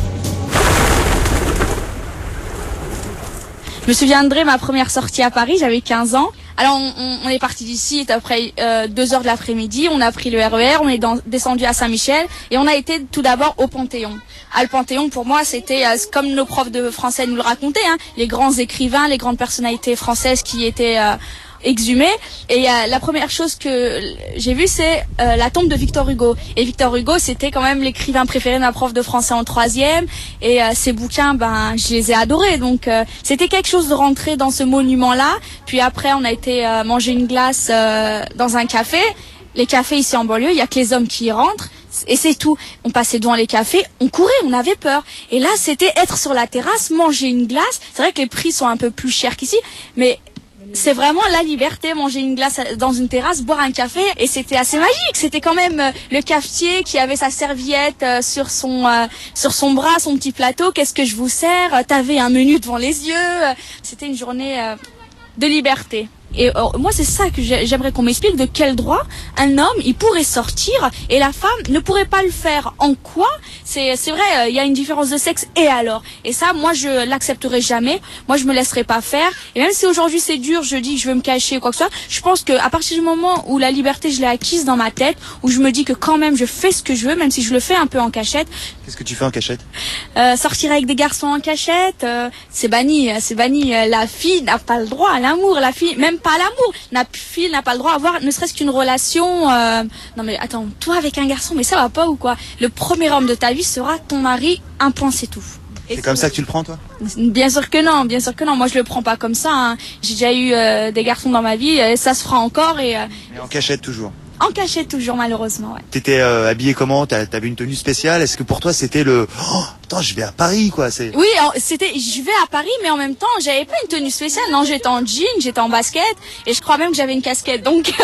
Je me souviendrai ma première sortie à Paris, j'avais quinze ans. Alors on, on, on est parti d'ici après euh, deux heures de l'après-midi, on a pris le R E R, on est dans, descendu à Saint-Michel et on a été tout d'abord au Panthéon. À le Panthéon, pour moi, c'était euh, comme nos profs de français nous le racontaient, hein, les grands écrivains, les grandes personnalités françaises qui étaient euh, exhumées. Et euh, la première chose que j'ai vue, c'est euh, la tombe de Victor Hugo. Et Victor Hugo, c'était quand même l'écrivain préféré de ma prof de français en troisième. Et euh, ses bouquins, ben, je les ai adorés. Donc, euh, c'était quelque chose de rentrer dans ce monument-là. Puis après, on a été euh, manger une glace euh, dans un café. Les cafés ici en banlieue, il y a que les hommes qui y rentrent. Et c'est tout. On passait devant les cafés, on courait, on avait peur. Et là, c'était être sur la terrasse, manger une glace. C'est vrai que les prix sont un peu plus chers qu'ici, mais c'est vraiment la liberté, manger une glace dans une terrasse, boire un café, et c'était assez magique. C'était quand même euh, le cafetier qui avait sa serviette euh, sur son euh, sur son bras, son petit plateau. Qu'est-ce que je vous sers? euh, T'avais un menu devant les yeux. euh, C'était une journée euh, de liberté. Et euh, moi, c'est ça que j'aimerais qu'on m'explique, de quel droit un homme, il pourrait sortir et la femme ne pourrait pas le faire. En quoi? C'est c'est vrai, il euh, y a une différence de sexe, et alors? Et ça, moi, je l'accepterai jamais. Moi, je me laisserai pas faire. Et même si aujourd'hui c'est dur, je dis que je veux me cacher ou quoi que ce soit, je pense que à partir du moment où la liberté, je l'ai acquise dans ma tête, où je me dis que quand même je fais ce que je veux, même si je le fais un peu en cachette. Qu'est-ce que tu fais en cachette? euh, Sortir avec des garçons en cachette, euh, c'est banni, c'est banni. La fille n'a pas le droit à l'amour, la fille, même pas l'amour. La fille n'a pas le droit à avoir ne serait-ce qu'une relation. Euh... Non mais attends, toi avec un garçon, mais ça va pas ou quoi? Le premier homme de ta vie sera ton mari, un point, c'est tout. C'est comme ça que tu le prends, toi? Bien sûr que non, bien sûr que non. Moi je le prends pas comme ça, hein. J'ai déjà eu euh, des garçons dans ma vie, et ça se fera encore. Et, euh... Mais en cachette toujours? En cachette toujours, malheureusement, ouais. T'étais euh, habillé comment? T'avais une tenue spéciale? Est-ce que pour toi c'était le oh, attends, je vais à Paris, quoi? C'est Oui, c'était je vais à Paris, mais en même temps j'avais pas une tenue spéciale. Non, j'étais en jean, j'étais en basket, et je crois même que j'avais une casquette. Donc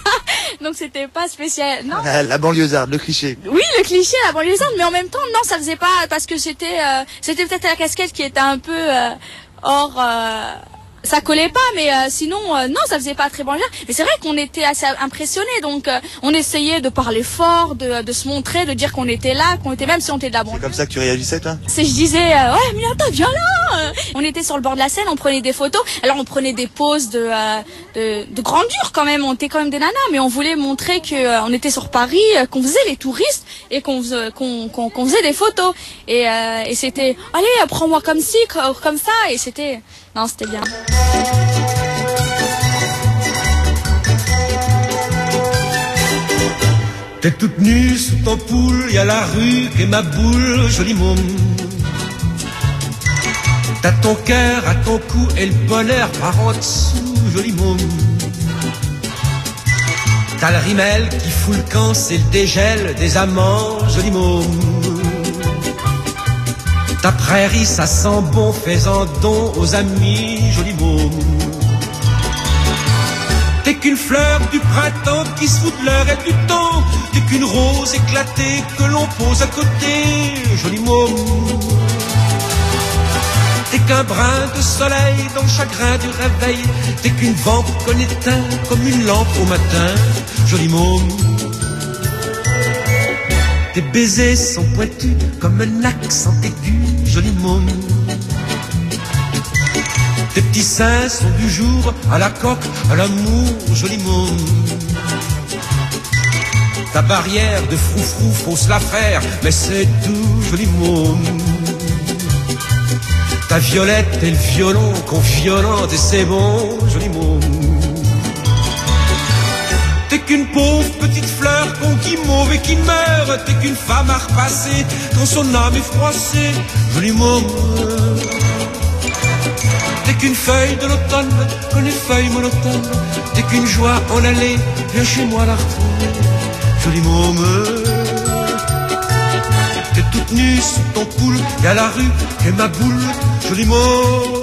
donc c'était pas spécial. Non. La, la banlieusarde, le cliché. Oui, le cliché, la banlieusarde, mais en même temps non, ça faisait pas, parce que c'était euh, c'était peut-être la casquette qui était un peu euh, hors. Euh, ça collait pas, mais euh, sinon euh, non, ça faisait pas très banlieue. Mais c'est vrai qu'on était assez impressionnés, donc euh, on essayait de parler fort, de, de se montrer, de dire qu'on était là, qu'on était, même si on était de la banlieue. C'est comme ça que tu réagissais, toi? C'est je disais euh, ouais, Minata, viens là. On était sur le bord de la Seine, on prenait des photos. Alors on prenait des poses de euh, de, de grandeur quand même. On était quand même des nanas, mais on voulait montrer que euh, on était sur Paris, euh, qu'on faisait les touristes et qu'on faisait, qu'on, qu'on, qu'on faisait des photos. Et, euh, et c'était allez, prends-moi comme ci, comme ça. Et c'était non, c'était bien. T'es toute nue sous ton poule, y a la rue qui est ma boule, joli môme. T'as ton cœur à ton cou et le bonheur par en dessous, joli môme. T'as le rimel qui fout le camp, c'est le dégel des amants, joli môme. Ta prairie, ça sent bon, fais-en don aux amis, joli môme. T'es qu'une fleur du printemps qui se fout de l'heure et du temps. T'es qu'une rose éclatée que l'on pose à côté, joli môme. T'es qu'un brin de soleil dans le chagrin du réveil. T'es qu'une vente qu'on éteint comme une lampe au matin, joli môme. Tes baisers sont pointus comme un accent aigu, joli môme. Tes petits seins sont du jour à la coque, à l'amour, joli môme. Ta barrière de froufrou, faut se la faire, mais c'est tout, joli môme. Ta violette et le violon qu'on violente et c'est bon, joli môme. T'es qu'une pauvre petite fleur qu'on guimauve et qui meurt. T'es qu'une femme à repasser quand son âme est froissée, joli môme. T'es qu'une feuille de l'automne, comme les feuilles monotones. T'es qu'une joie en allée, viens chez moi la retrouver, joli môme. T'es toute nue sous ton poule, y'a la rue et ma boule, joli môme.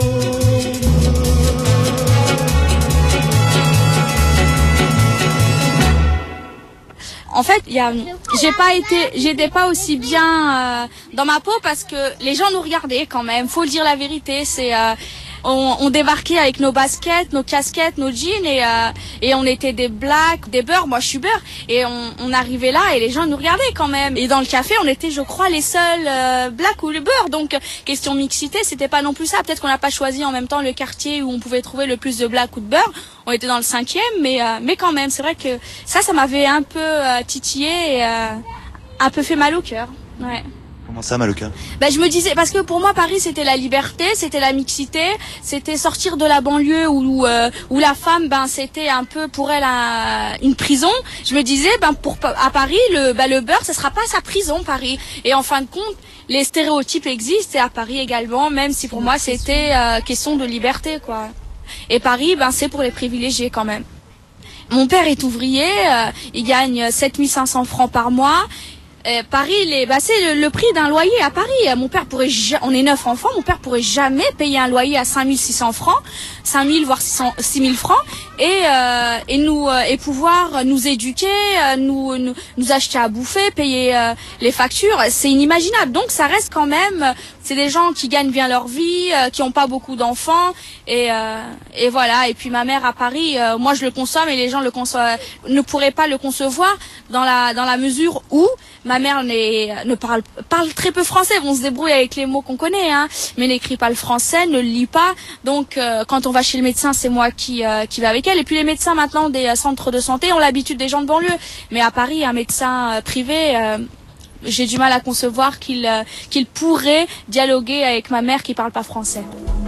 En fait, il y a, j'ai pas été, j'étais pas aussi bien euh, dans ma peau parce que les gens nous regardaient quand même. Faut le dire la vérité, c'est euh, on, on débarquait avec nos baskets, nos casquettes, nos jeans et euh, et on était des blacks, des beurs. Moi, je suis beurre et on, on arrivait là et les gens nous regardaient quand même. Et dans le café, on était, je crois, les seuls euh, blacks ou le beurre. Donc, question mixité, c'était pas non plus ça. Peut-être qu'on n'a pas choisi en même temps le quartier où on pouvait trouver le plus de blacks ou de beurre. On était dans le cinquième, mais euh, mais quand même, c'est vrai que ça, ça m'avait un peu euh, titillé et euh, un peu fait mal au cœur. Ouais. Comment ça, mal au cœur? Ben, je me disais, parce que pour moi, Paris, c'était la liberté, c'était la mixité, c'était sortir de la banlieue où, euh, où la femme, ben, c'était un peu pour elle un, une prison. Je me disais, ben, pour, à Paris, le, ben, le beurre, ce sera pas sa prison, Paris. Et en fin de compte, les stéréotypes existent et à Paris également, même si pour moi, c'était euh, question de liberté, quoi. Et Paris, ben, c'est pour les privilégiés quand même. Mon père est ouvrier, euh, il gagne sept mille cinq cents francs par mois. Euh, Paris, les, bah, c'est le, le prix d'un loyer à Paris. Mon père pourrait, on est neuf enfants, mon père pourrait jamais payer un loyer à cinq mille six cents francs, cinq mille voire six mille francs, et euh, et nous euh, et pouvoir nous éduquer, euh, nous, nous nous acheter à bouffer, payer euh, les factures, c'est inimaginable. Donc ça reste quand même, c'est des gens qui gagnent bien leur vie, euh, qui ont pas beaucoup d'enfants, et euh, et voilà. Et puis ma mère à Paris, euh, moi je le consomme et les gens le conçoivent, ne pourraient pas le concevoir dans la dans la mesure où ma mère ne parle, parle très peu français, on se débrouille avec les mots qu'on connaît, hein, mais n'écrit pas le français, ne le lit pas. Donc euh, quand on va chez le médecin, c'est moi qui, euh, qui vais avec elle. Et puis les médecins maintenant des euh, centres de santé ont l'habitude des gens de banlieue. Mais à Paris, un médecin euh, privé, euh, j'ai du mal à concevoir qu'il euh, qu'il pourrait dialoguer avec ma mère qui parle pas français.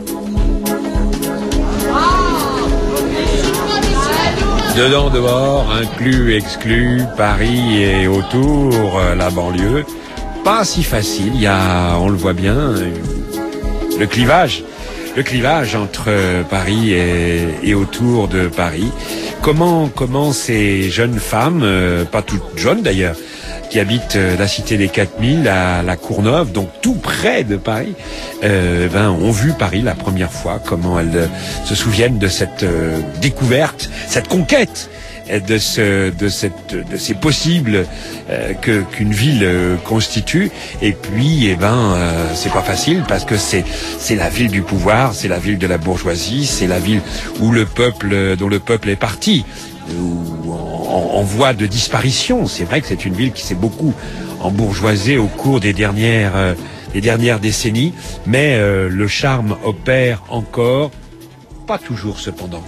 Dedans, dehors, inclus, exclus, Paris et autour, euh, la banlieue. Pas si facile, il y a, on le voit bien, euh, le clivage. Le clivage entre euh, Paris et, et autour de Paris. Comment, comment ces jeunes femmes, euh, pas toutes jeunes d'ailleurs, qui habitent euh, la cité des quatre mille à la Courneuve, donc tout près de Paris, euh, ben, ont vu Paris la première fois, comment elles euh, se souviennent de cette euh, découverte, cette conquête de ce, de cette, de ces possibles euh, que qu'une ville euh, constitue. Et puis, eh ben, euh, c'est pas facile parce que c'est c'est la ville du pouvoir, c'est la ville de la bourgeoisie, c'est la ville où le peuple, dont le peuple est parti, ou en, en voie de disparition. C'est vrai que c'est une ville qui s'est beaucoup embourgeoisée au cours des dernières euh, des dernières décennies, mais euh, le charme opère encore, pas toujours cependant.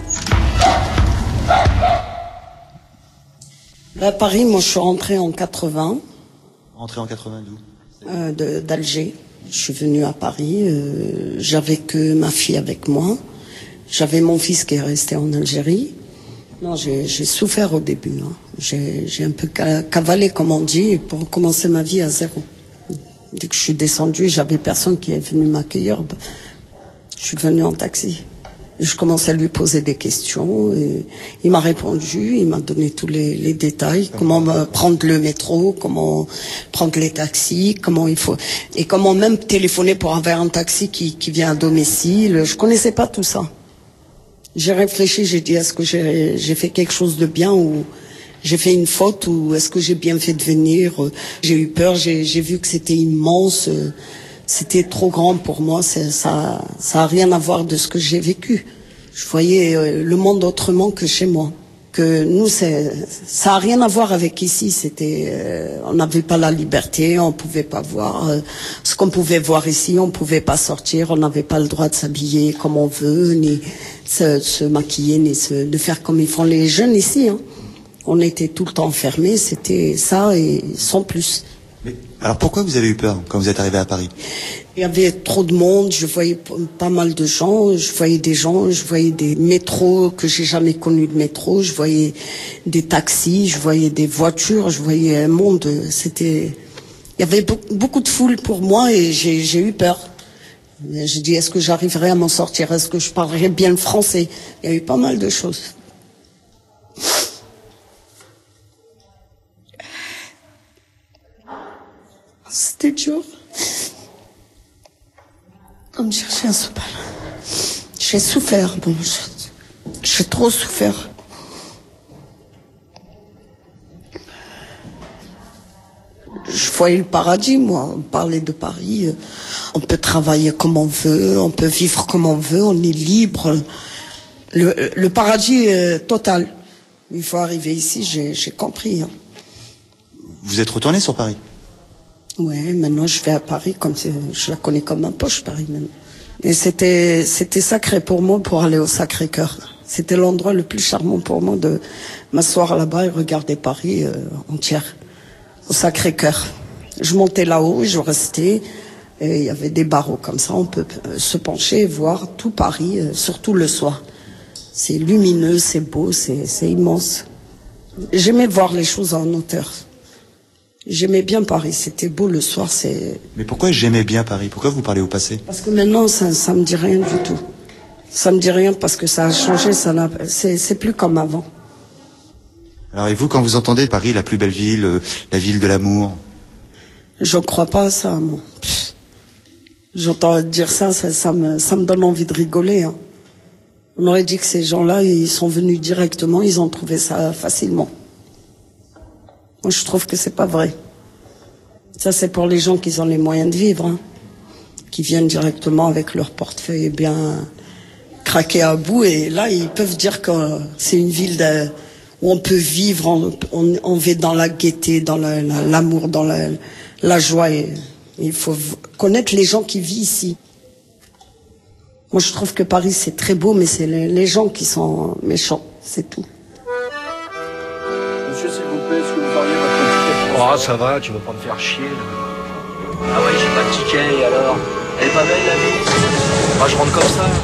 À Paris, moi, je suis rentrée en quatre-vingts. Rentrée en quatre-vingt d'où? euh, d'Alger. Je suis venue à Paris. Euh, j'avais que ma fille avec moi. J'avais mon fils qui est resté en Algérie. Non, j'ai, j'ai souffert au début. Hein. J'ai, j'ai un peu cavalé, comme on dit, pour commencer ma vie à zéro. Dès que je suis descendue, j'avais personne qui est venu m'accueillir. Je suis venue en taxi. Et je commençais à lui poser des questions. Et il m'a répondu, il m'a donné tous les, les détails, comment prendre le métro, comment prendre les taxis, comment il faut, et comment même téléphoner pour avoir un taxi qui, qui vient à domicile. Je connaissais pas tout ça. J'ai réfléchi, j'ai dit, est-ce que j'ai, j'ai fait quelque chose de bien ou j'ai fait une faute ou est-ce que j'ai bien fait de venir? J'ai eu peur, j'ai, j'ai vu que c'était immense. C'était trop grand pour moi, c'est, ça ça a rien à voir de ce que j'ai vécu. Je voyais euh, le monde autrement que chez moi. Que nous, c'est, ça a rien à voir avec ici. C'était, euh, on n'avait pas la liberté, on pouvait pas voir euh, ce qu'on pouvait voir ici, on pouvait pas sortir, on n'avait pas le droit de s'habiller comme on veut, ni se, se maquiller, ni se, de faire comme ils font les jeunes ici. Hein. On était tout le temps enfermés, c'était ça et sans plus. Mais alors pourquoi vous avez eu peur quand vous êtes arrivé à Paris? Il y avait trop de monde, je voyais pas mal de gens, je voyais des gens, je voyais des métros que j'ai jamais connus de métro, je voyais des taxis, je voyais des voitures, je voyais un monde, c'était... Il y avait beaucoup de foule pour moi et j'ai, j'ai eu peur. J'ai dit, est-ce que j'arriverai à m'en sortir? Est-ce que je parlerai bien le français? Il y a eu pas mal de choses. C'était dur. Comme chercher un sopal. J'ai souffert, bon, j'ai trop souffert. foyer le paradis, moi. Parler de Paris, euh, on peut travailler comme on veut, on peut vivre comme on veut, on est libre. Le, le paradis euh, total. Il faut arriver ici, j'ai, j'ai compris. Hein. Vous êtes retourné sur Paris? Ouais, maintenant je vais à Paris, comme si, je la connais comme ma poche, Paris même. Et c'était, c'était sacré pour moi pour aller au Sacré-Cœur. C'était l'endroit le plus charmant pour moi de m'asseoir là-bas et regarder Paris euh, entière, au Sacré-Cœur. Je montais là-haut et je restais, et il y avait des barreaux comme ça, on peut euh, se pencher et voir tout Paris, euh, surtout le soir. C'est lumineux, c'est beau, c'est, c'est immense. J'aimais voir les choses en hauteur. J'aimais bien Paris, c'était beau le soir, c'est... Mais pourquoi j'aimais bien Paris? Pourquoi vous parlez au passé? Parce que maintenant, ça, ça me dit rien du tout. Ça me dit rien parce que ça a changé, ça n'a, c'est, c'est plus comme avant. Alors et vous, quand vous entendez Paris, la plus belle ville, euh, la ville de l'amour? Je crois pas à ça, moi. Pff. J'entends dire ça, ça, ça, me, ça me donne envie de rigoler. Hein. On aurait dit que ces gens-là, ils sont venus directement, ils ont trouvé ça facilement. Moi, je trouve que c'est pas vrai. Ça, c'est pour les gens qui ont les moyens de vivre, hein, qui viennent directement avec leur portefeuille bien craqué à bout, et là, ils peuvent dire que c'est une ville de, où on peut vivre, on, on, on vit dans la gaieté, dans la, la, l'amour, dans la, la joie. Et, il faut connaître les gens qui vivent ici. Moi, je trouve que Paris, c'est très beau, mais c'est les, les gens qui sont méchants, c'est tout. Monsieur, s'il vous plaît, est-ce que vous auriez votre ticket? Oh, ça va, tu vas pas me faire chier, là. Ah ouais, j'ai pas de ticket, et alors? Elle est pas belle, la vie? Moi, je rentre comme ça.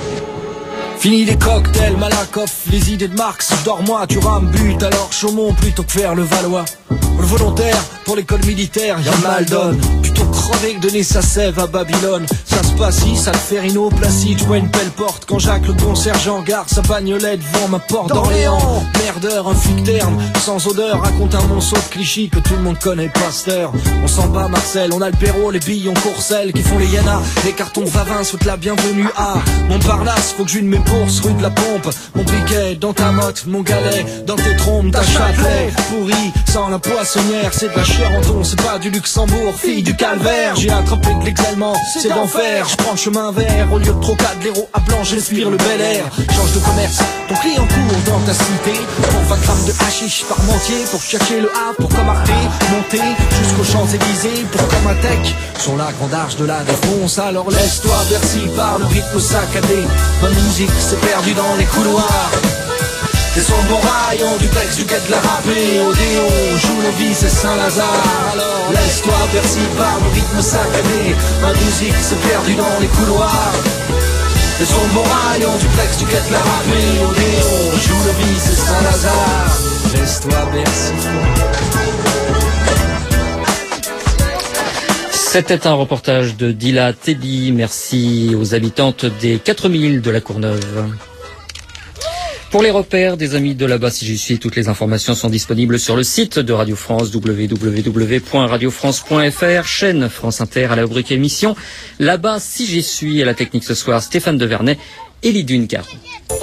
Fini les cocktails, Malakoff, les idées de Marx. Dors-moi, tu rames, but, alors Chaumont plutôt que faire le Valois. Le volontaire, pour l'école militaire, y'a mal donne. Plutôt crever que donner sa sève à Babylone. Ça se passe ici, ça le fait Rhino Placide. Je vois une belle porte quand Jacques le bon sergent garde sa bagnolette devant ma porte d'Orléans. Merdeur, un flic terne, sans odeur, raconte un monceau de Clichy que tout le monde connaît, Pasteur. On s'en bat Marcel, on a le Perrault, les billes en courcelle qui font les Yana. Les cartons Vavin souhaitent la bienvenue à Montparnasse, faut que j'une mes bourses, rue de la Pompe. Mon briquet dans ta motte, mon galet dans tes trompes, ta Châtelet. Pourri, sans la poissonnière, c'est de la chair en ton, c'est pas du Luxembourg, fille du calvaire. J'ai attrapé de l'exalement, c'est d'enfer. Je prends le chemin vert, au lieu de Trocadéro à Blanche, j'inspire le Bel Air. Change de commerce, ton client court dans ta cité. Pour vingt grammes de hashish par mentier, pour chercher le Havre, pour Camarté, monter jusqu'aux Champs-Élysées, pour Comatec, sur la grande arche de la défonce. Alors laisse-toi bercer par le rythme saccadé. Ma musique s'est perdue dans les couloirs. Des sons de bon rayon, du texte, du quai de la râpée. Odéon, joue le vice et Saint-Lazare. Alors laisse-toi bercer par le rythme saccadé. Ma musique s'est perdue dans les couloirs. Des sons de bon rayon, du texte, du quai de la râpée. Odéon, joue le vice et Saint-Lazare. Laisse-toi bercer. C'était un reportage de Dila Tebi. Merci aux habitantes des quatre mille de la Courneuve. Pour les repères des amis de là-bas, si j'y suis, toutes les informations sont disponibles sur le site de Radio France, w w w point radio france point f r, chaîne France Inter à la rubrique émission. Là-bas, si j'y suis, à la technique ce soir, Stéphane Devernay et Lidune Caron.